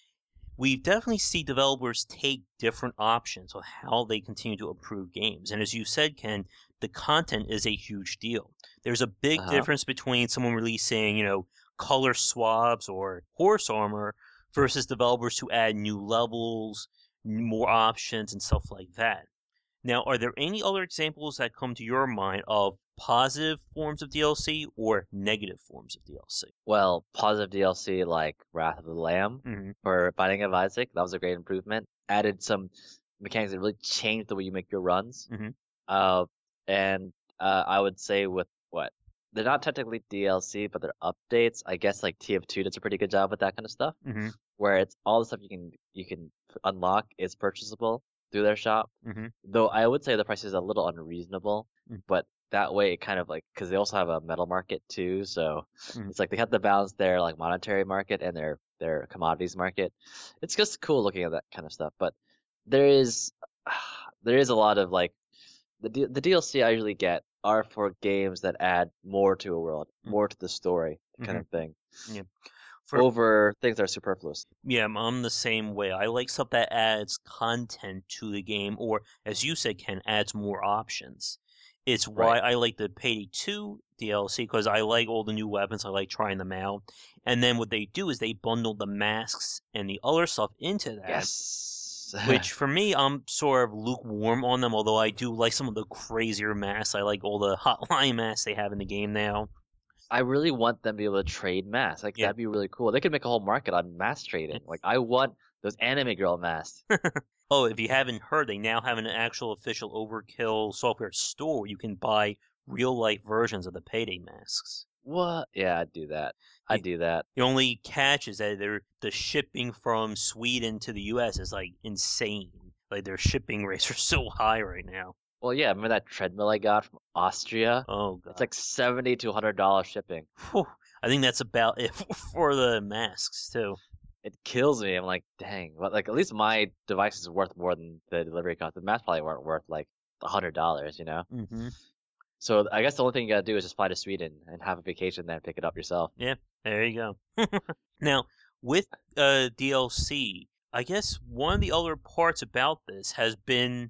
we definitely see developers take different options on how they continue to improve games. And as you said, Ken, the content is a huge deal. There's a big Uh-huh. difference between someone releasing, you know, color swabs or horse armor versus developers who add new levels, more options, and stuff like that. Now, are there any other examples that come to your mind of positive forms of D L C or negative forms of D L C? Well, positive D L C like Wrath of the Lamb Mm-hmm. for Binding of Isaac, that was a great improvement. Added some mechanics that really changed the way you make your runs. Mm-hmm. Uh, and uh, I would say with what? They're not technically D L C, but they're updates. I guess like T F two does a pretty good job with that kind of stuff, Mm-hmm. where it's all the stuff you can you can unlock is purchasable through their shop. Mm-hmm. Though I would say the price is a little unreasonable, but that way it kind of like because they also have a metal market too, so Mm-hmm. it's like they have to balance their like monetary market and their their commodities market. It's just cool looking at that kind of stuff, but there is there is a lot of like the D- the D L C I usually get are for games that add more to a world, more to the story, kind Mm-hmm. of thing, Yeah. For over things that are superfluous. yeah, I'm I'm the same way. I like stuff that adds content to the game, or as you said, Ken, adds more options. It's Right. why I like the Payday two D L C because I like all the new weapons. I like trying them out. And then what they do is they bundle the masks and the other stuff into that, Yes. which for me, I'm sort of lukewarm on them, although I do like some of the crazier masks. I like all the hotline masks they have in the game now. I really want them to be able to trade masks. Like Yeah. that'd be really cool. They could make a whole market on mask trading. Like I want those anime girl masks. Oh, if you haven't heard, they now have an actual official Overkill software store where you can buy real life versions of the Payday masks. What? Yeah, I'd do that. I'd The, do that. the only catch is that they're, the shipping from Sweden to the U S is like insane. Like their shipping rates are so high right now. Well, yeah, remember that treadmill I got from Austria? Oh It's god. like seventy to one hundred dollars shipping. Whew. I think that's about it for the masks too. It kills me. I'm like, dang. But like at least my device is worth more than the delivery cost. The masks probably weren't worth like one hundred dollars, you know? Mm-hmm. So I guess the only thing you gotta do is just fly to Sweden and have a vacation there and pick it up yourself. Yeah, there you go. Now, with uh, D L C, I guess one of the other parts about this has been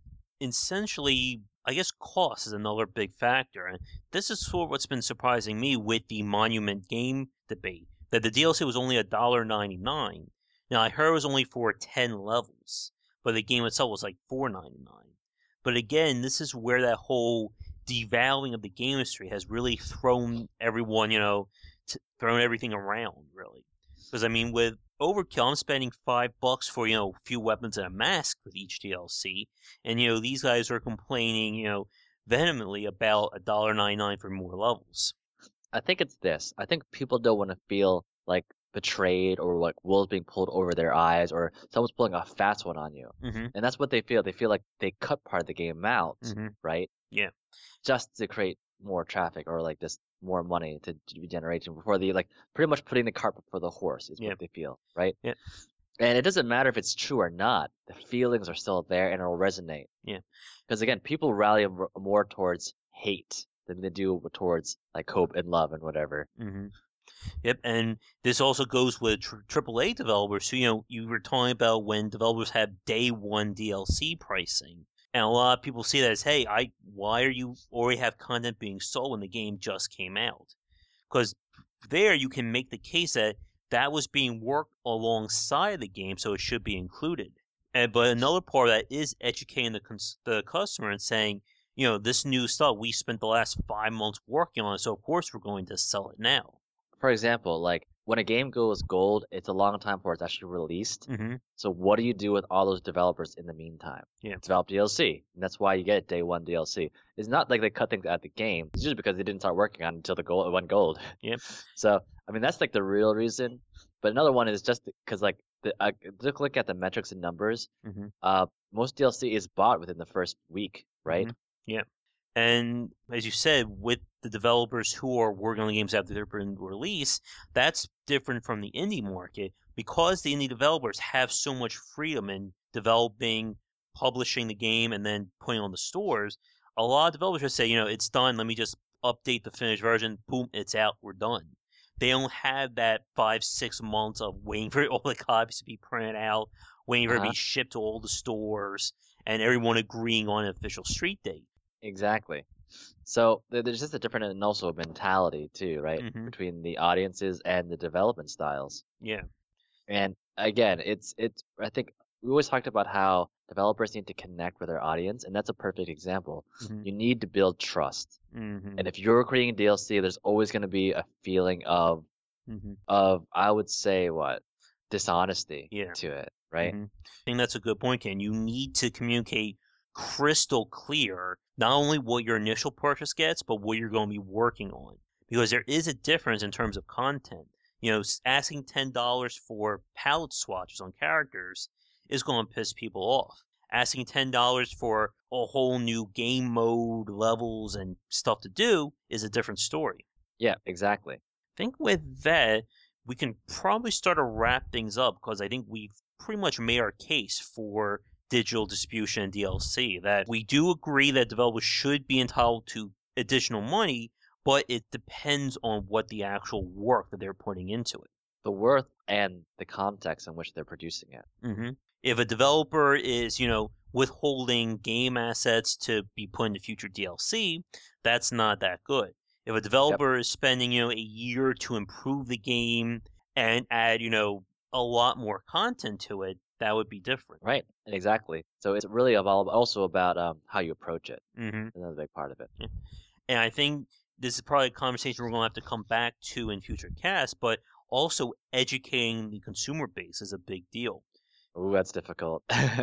essentially, I guess cost is another big factor. And this is sort of what's been surprising me with the Monument game debate, that the D L C was only one dollar ninety-nine. Now, I heard it was only for ten levels, but the game itself was like four ninety-nine. But again, this is where that whole devaluing of the game industry has really thrown everyone, you know, t- thrown everything around, really. Because, I mean, with Overkill, I'm spending five bucks for, you know, a few weapons and a mask with each D L C. And, you know, these guys are complaining, you know, vehemently about one dollar ninety-nine for more levels. I think it's this. I think people don't want to feel like betrayed or like wolves being pulled over their eyes or someone's pulling a fast one on you. Mm-hmm. And that's what they feel. They feel like they cut part of the game out, Mm-hmm. right? Yeah. Just to create more traffic or like just more money to, to be generation before the like pretty much putting the cart before the horse is Yeah. what they feel, right? Yeah. And it doesn't matter if it's true or not. The feelings are still there and it'll resonate. Yeah. Because again, people rally m- more towards hate than they do towards like hope and love and whatever. Mm-hmm. Yep, and this also goes with tr- triple A developers. So, you know, you were talking about when developers have day one D L C pricing. And a lot of people see that as, hey, I why are you already have content being sold when the game just came out? Because there you can make the case that that was being worked alongside the game, so it should be included. And but another part of that is educating the cons- the customer and saying, you know, this new stuff we spent the last five months working on, so of course we're going to sell it now. For example, like when a game goes gold, it's a long time before it's actually released. Mm-hmm. So what do you do with all those developers in the meantime? Yeah. Develop D L C. And that's why you get day one D L C. It's not like they cut things out of the game. It's just because they didn't start working on it until the gold it went gold. Yep. So I mean that's like the real reason. But another one is just because like the, uh, look look at the metrics and numbers. hmm Uh, most D L C is bought within the first week, right? hmm Yeah. And as you said, with the developers who are working on the games after they've been released, that's different from the indie market because the indie developers have so much freedom in developing, publishing the game, and then putting it on the stores. A lot of developers just say, you know, it's done. Let me just update the finished version. Boom, it's out. We're done. They don't have that five, six months of waiting for all the copies to be printed out, waiting for it to Uh-huh. be shipped to all the stores, and everyone agreeing on an official street date. Exactly. So there- there's just a different and also a mentality too, right? hmm Between the audiences and the development styles. Yeah. And again, it's it's I think we always talked about how developers need to connect with their audience, and that's a perfect example. hmm You need to build trust. hmm And if you're creating D L C, there's always going to be a feeling of hmm of I would say what dishonesty Yeah. to it, right? hmm I think that's a good point, Ken. You need to communicate crystal clear not only what your initial purchase gets, but what you're going to be working on. Because there is a difference in terms of content. You know, s- asking ten dollars for palette swatches on characters is going to piss people off. Asking ten dollars for a whole new game mode, levels, and stuff to do is a different story. Yeah, exactly. Think with that, we can probably start to wrap things up because I think we've pretty much made our case for digital distribution and D L C. That we do agree that developers should be entitled to additional money, but it depends on what the actual work that they're putting into it. The worth and the context in which they're producing it. hmm If a developer is, you know, withholding game assets to be put into future D L C, that's not that good. If a Yep. developer is spending, you know, a year to improve the game and add, you know, a lot more content to it, that would be different. Right. Exactly. So it's really about also about um how you approach it. hmm Another big part of it. And I think this is probably a conversation we're going to have to come back to in future casts, but also educating the consumer base is a big deal. Ooh, that's difficult.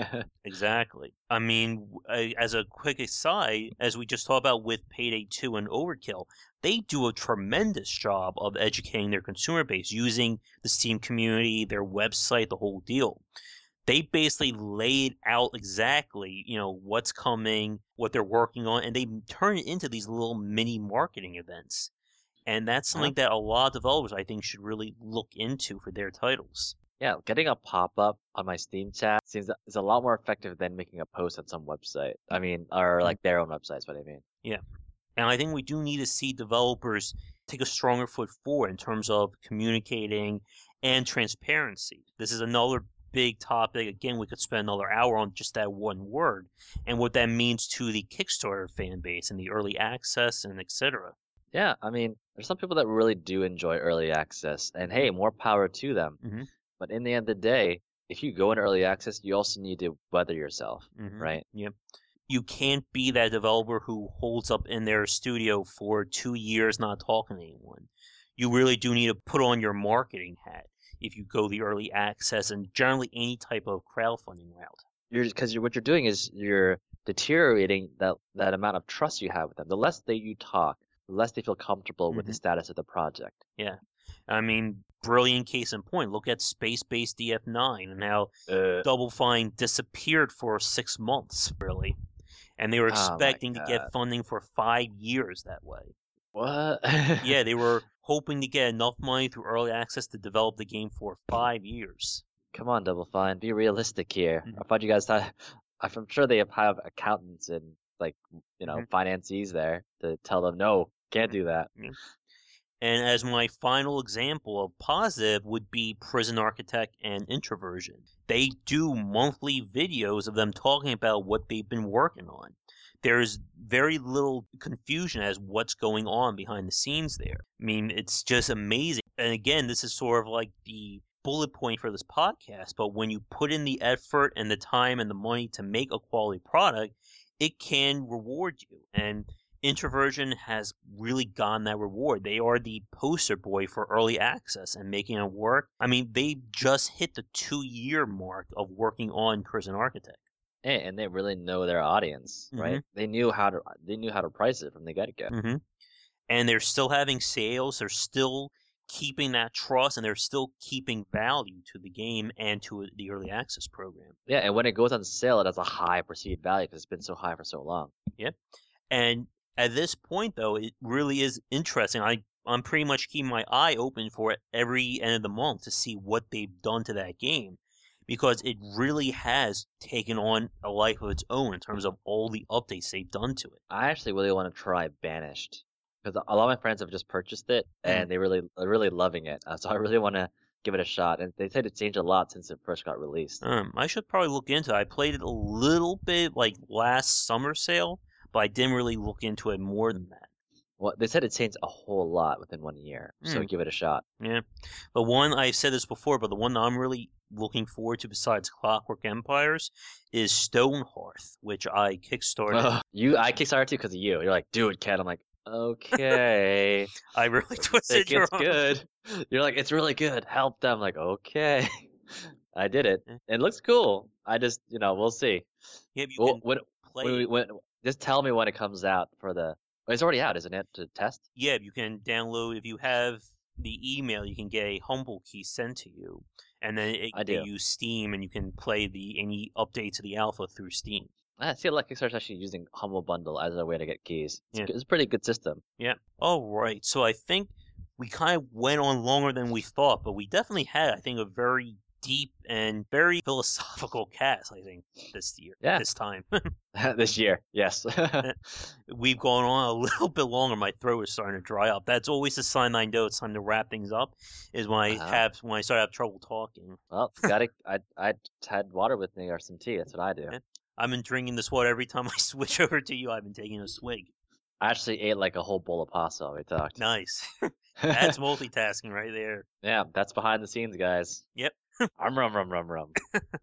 Exactly. I mean, w- a- as a quick aside, as we just talked about with Payday two and Overkill, they do a tremendous job of educating their consumer base using the Steam community, their website, the whole deal. They basically laid out exactly, you know, what's coming, what they're working on, and they turn it into these little mini marketing events. And that's Huh? something that a lot of developers, I think, should really look into for their titles. Yeah, getting a pop-up on my Steam chat seems is a lot more effective than making a post on some website. I mean, or Mhm. like their own website is what I mean. Yeah. And I think we do need to see developers take a stronger foot forward in terms of communicating and transparency. This is another big topic. Again, we could spend another hour on just that one word and what that means to the Kickstarter fan base and the early access and et cetera. Yeah, I mean, there's some people that really do enjoy early access, and hey, more power to them. Mm-hmm. But in the end of the day, if you go in early access, you also need to weather yourself, Mm-hmm. right? Yep. You can't be that developer who holds up in their studio for two years not talking to anyone. You really do need to put on your marketing hat if you go the early access and generally any type of crowdfunding route. You're because you're what you're doing is you're deteriorating that that amount of trust you have with them. The less that you talk, the less they feel comfortable with the hmm status of the project. Yeah. I mean, brilliant case in point. Look at Space Base D F nine and how Uh, Double Fine disappeared for six months, really. And they were oh my expecting to get God. funding for five years that way. What? Yeah, they were hoping to get enough money through early access to develop the game for five years. Come on, Double Fine, be realistic here. Mhm, I thought you guys thought I'm sure they have accountants and like you know mhm, financiers there to tell them no, can't mhm, do that. yeah. And as my final example of positive would be Prison Architect and Introversion. They do monthly videos of them talking about what they've been working on. There's very little confusion as what's going on behind the scenes there. I mean, it's just amazing. And again, this is sort of like the bullet point for this podcast, but when you put in the effort and the time and the money to make a quality product, it can reward you. And Introversion has really gotten that reward. They are the poster boy for early access and making it work. I mean, they just hit the two year mark of working on Prison Architect. And, and they really know their audience, hmm right? They knew how to they knew how to price it from the get-go. hmm And they're still having sales. They're still keeping that trust, and they're still keeping value to the game and to the early access program. Yeah, and when it goes on sale, it has a high perceived value because it's been so high for so long. Yep. And at this point, though, it really is interesting. I I'm pretty much keeping my eye open for it every end of the month to see what they've done to that game, because it really has taken on a life of its own in terms of all the updates they've done to it. I actually really want to try Banished because a lot of my friends have just purchased it and they really are really loving it. Uh, so I really want to give it a shot. And they said it's changed a lot since it first got released. Um, I should probably look into it. I played it a little bit like last summer sale, but I didn't really look into it more than that. Well, they said it changed a whole lot within one year, so Mm. give it a shot. Yeah. The one, I've said this before, but the one that I'm really looking forward to besides Clockwork Empires is Stonehearth, which I kickstarted. Ugh, you, I kickstarted too because of you. You're like, do it, Ken. I'm like, okay. I really I twisted think your it's arm. good. You're like, it's really good. Help them. I'm like, okay. I did it. Yeah. It looks cool. I just, you know, we'll see. Yeah, you Well, can when, play. when, we, it. when, just tell me when it comes out for the. Well, it's already out, isn't it, to test? Yeah, you can download if you have the email. You can get a Humble Key sent to you, and then it, I they do. use Steam, and you can play the any update to the alpha through Steam. I see a lot of Kickstarter's actually using Humble Bundle as a way to get keys. It's, Yeah. it's a pretty good system. Yeah. All right. So I think we kind of went on longer than we thought, but we definitely had, I think, a very deep and very philosophical cast, I think, this year. Yeah. This time. This year, yes. We've gone on a little bit longer. My throat is starting to dry up. That's always a sign I know it's time to wrap things up, is when I Uh-huh. have when I start to have trouble talking. Well, gotta. I I had water with me or some tea. That's what I do. Yeah. I've been drinking this water every time I switch over to you. I've been taking a swig. I actually ate like a whole bowl of pasta while we talked. Nice. That's multitasking right there. Yeah, that's behind the scenes, guys. Yep. Rum rum rum rum rum.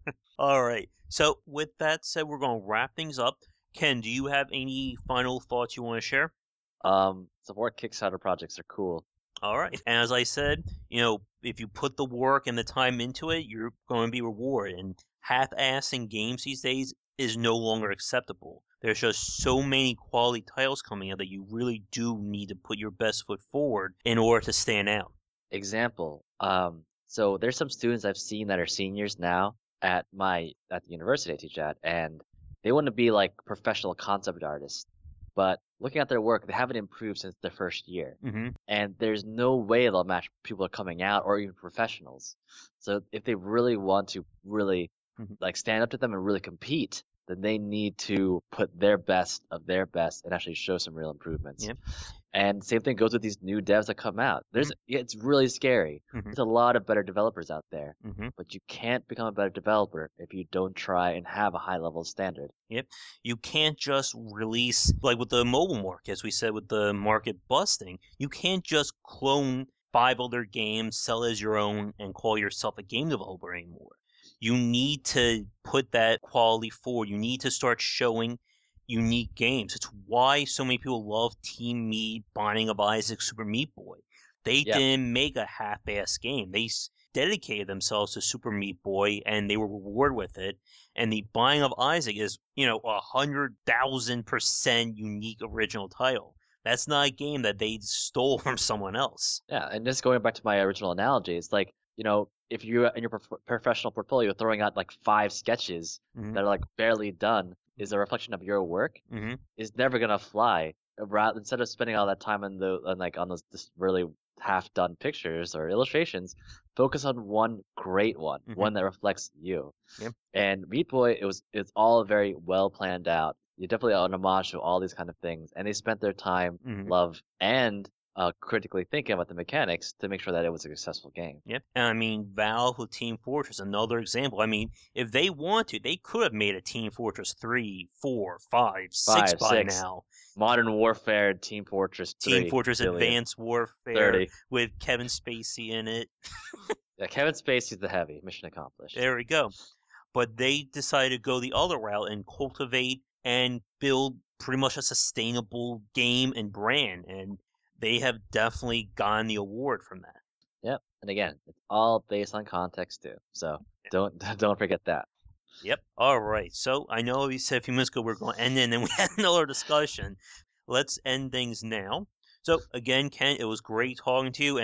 All right. So with that said, we're going to wrap things up. Ken, do you have any final thoughts you want to share? Um, support Kickstarter projects are cool. All right. And as I said, you know, if you put the work and the time into it, you're going to be rewarded. And half-assing games these days is no longer acceptable. There's just so many quality titles coming out that you really do need to put your best foot forward in order to stand out. Example. Um, so there's some students I've seen that are seniors now at my at the university I teach at, and they want to be like professional concept artists. But looking at their work, they haven't improved since their first year. Mm-hmm. And there's no way they'll match people coming out or even professionals. So if they really want to really Mhm. like stand up to them and really compete, then they need to put their best of their best and actually show some real improvements. Yep. And same thing goes with these new devs that come out. There's it's really scary. Mhm. There's a lot of better developers out there, Mm-hmm. but you can't become a better developer if you don't try and have a high level of standard. You can't just release, like with the mobile market, as we said with the market busting, you can't just clone five other games, sell as your own, and call yourself a game developer anymore. You need to put that quality forward. You need to start showing unique games. It's why so many people love Team Meat, Binding of Isaac, Super Meat Boy. They Yep. didn't make a half-ass game. They s- dedicated themselves to Super Meat Boy, and they were rewarded with it. And the Binding of Isaac is, you know, a hundred thousand percent unique original title. That's not a game that they stole from someone else. Yeah, and just going back to my original analogy, it's like, you know, if you're in your prof- professional portfolio throwing out like five sketches Mhm. that are like barely done is a reflection of your work, Mm-hmm. is never gonna fly. Rather, instead of spending all that time on the on like on those just really half done pictures or illustrations, focus on one great one, Mhm. one that reflects you. Yep. And Meat Boy, it was it's all very well planned out. You definitely an homage to all these kind of things, and they spent their time, Mhm. love, and uh, critically thinking about the mechanics to make sure that it was a successful game. Yep. And I mean, Valve with Team Fortress, another example. I mean, if they want to, they could have made a Team Fortress three, four, five, six Five, by six. now. Modern Warfare, Team Fortress three, Team Fortress billion, Advanced Warfare thirty. with Kevin Spacey in it. Yeah, Kevin Spacey's the heavy. Mission accomplished. There we go. But they decided to go the other route and cultivate and build pretty much a sustainable game and brand. And they have definitely gotten the award from that. Yep. And again, it's all based on context too. So don't don't forget that. Yep. All right. So I know we said a few minutes ago we are going to end it, and then we had another discussion. Let's end things now. So again, Ken, it was great talking to you, and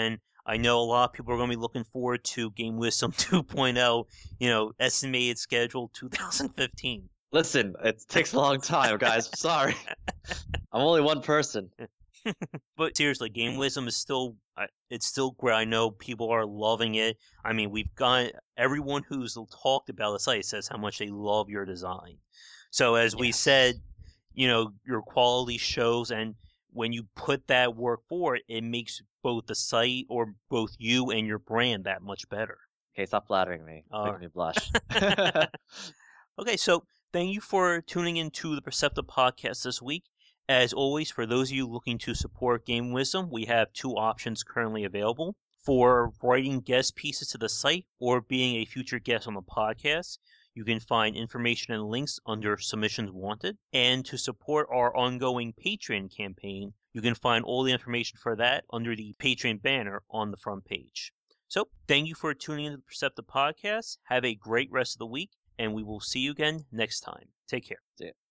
I know a lot of people are going to be looking forward to Game Wisdom two point oh, you know, estimated schedule two thousand fifteen. Listen, it takes a long time, guys. Sorry. I'm only one person. But seriously, Game Wisdom is still, it's still great. I know people are loving it. I mean, we've got everyone who's talked about the site says how much they love your design. So as we Yes. said, you know, your quality shows, and when you put that work forward, it makes both the site or both you and your brand that much better. Okay, stop flattering me. Uh, Making me blush. Okay, so thank you for tuning into the Perceptive Podcast this week. As always, for those of you looking to support Game Wisdom, we have two options currently available. For writing guest pieces to the site or being a future guest on the podcast, you can find information and links under Submissions Wanted. And to support our ongoing Patreon campaign, you can find all the information for that under the Patreon banner on the front page. So, thank you for tuning into the Perceptive Podcast. Have a great rest of the week, and we will see you again next time. Take care. See ya.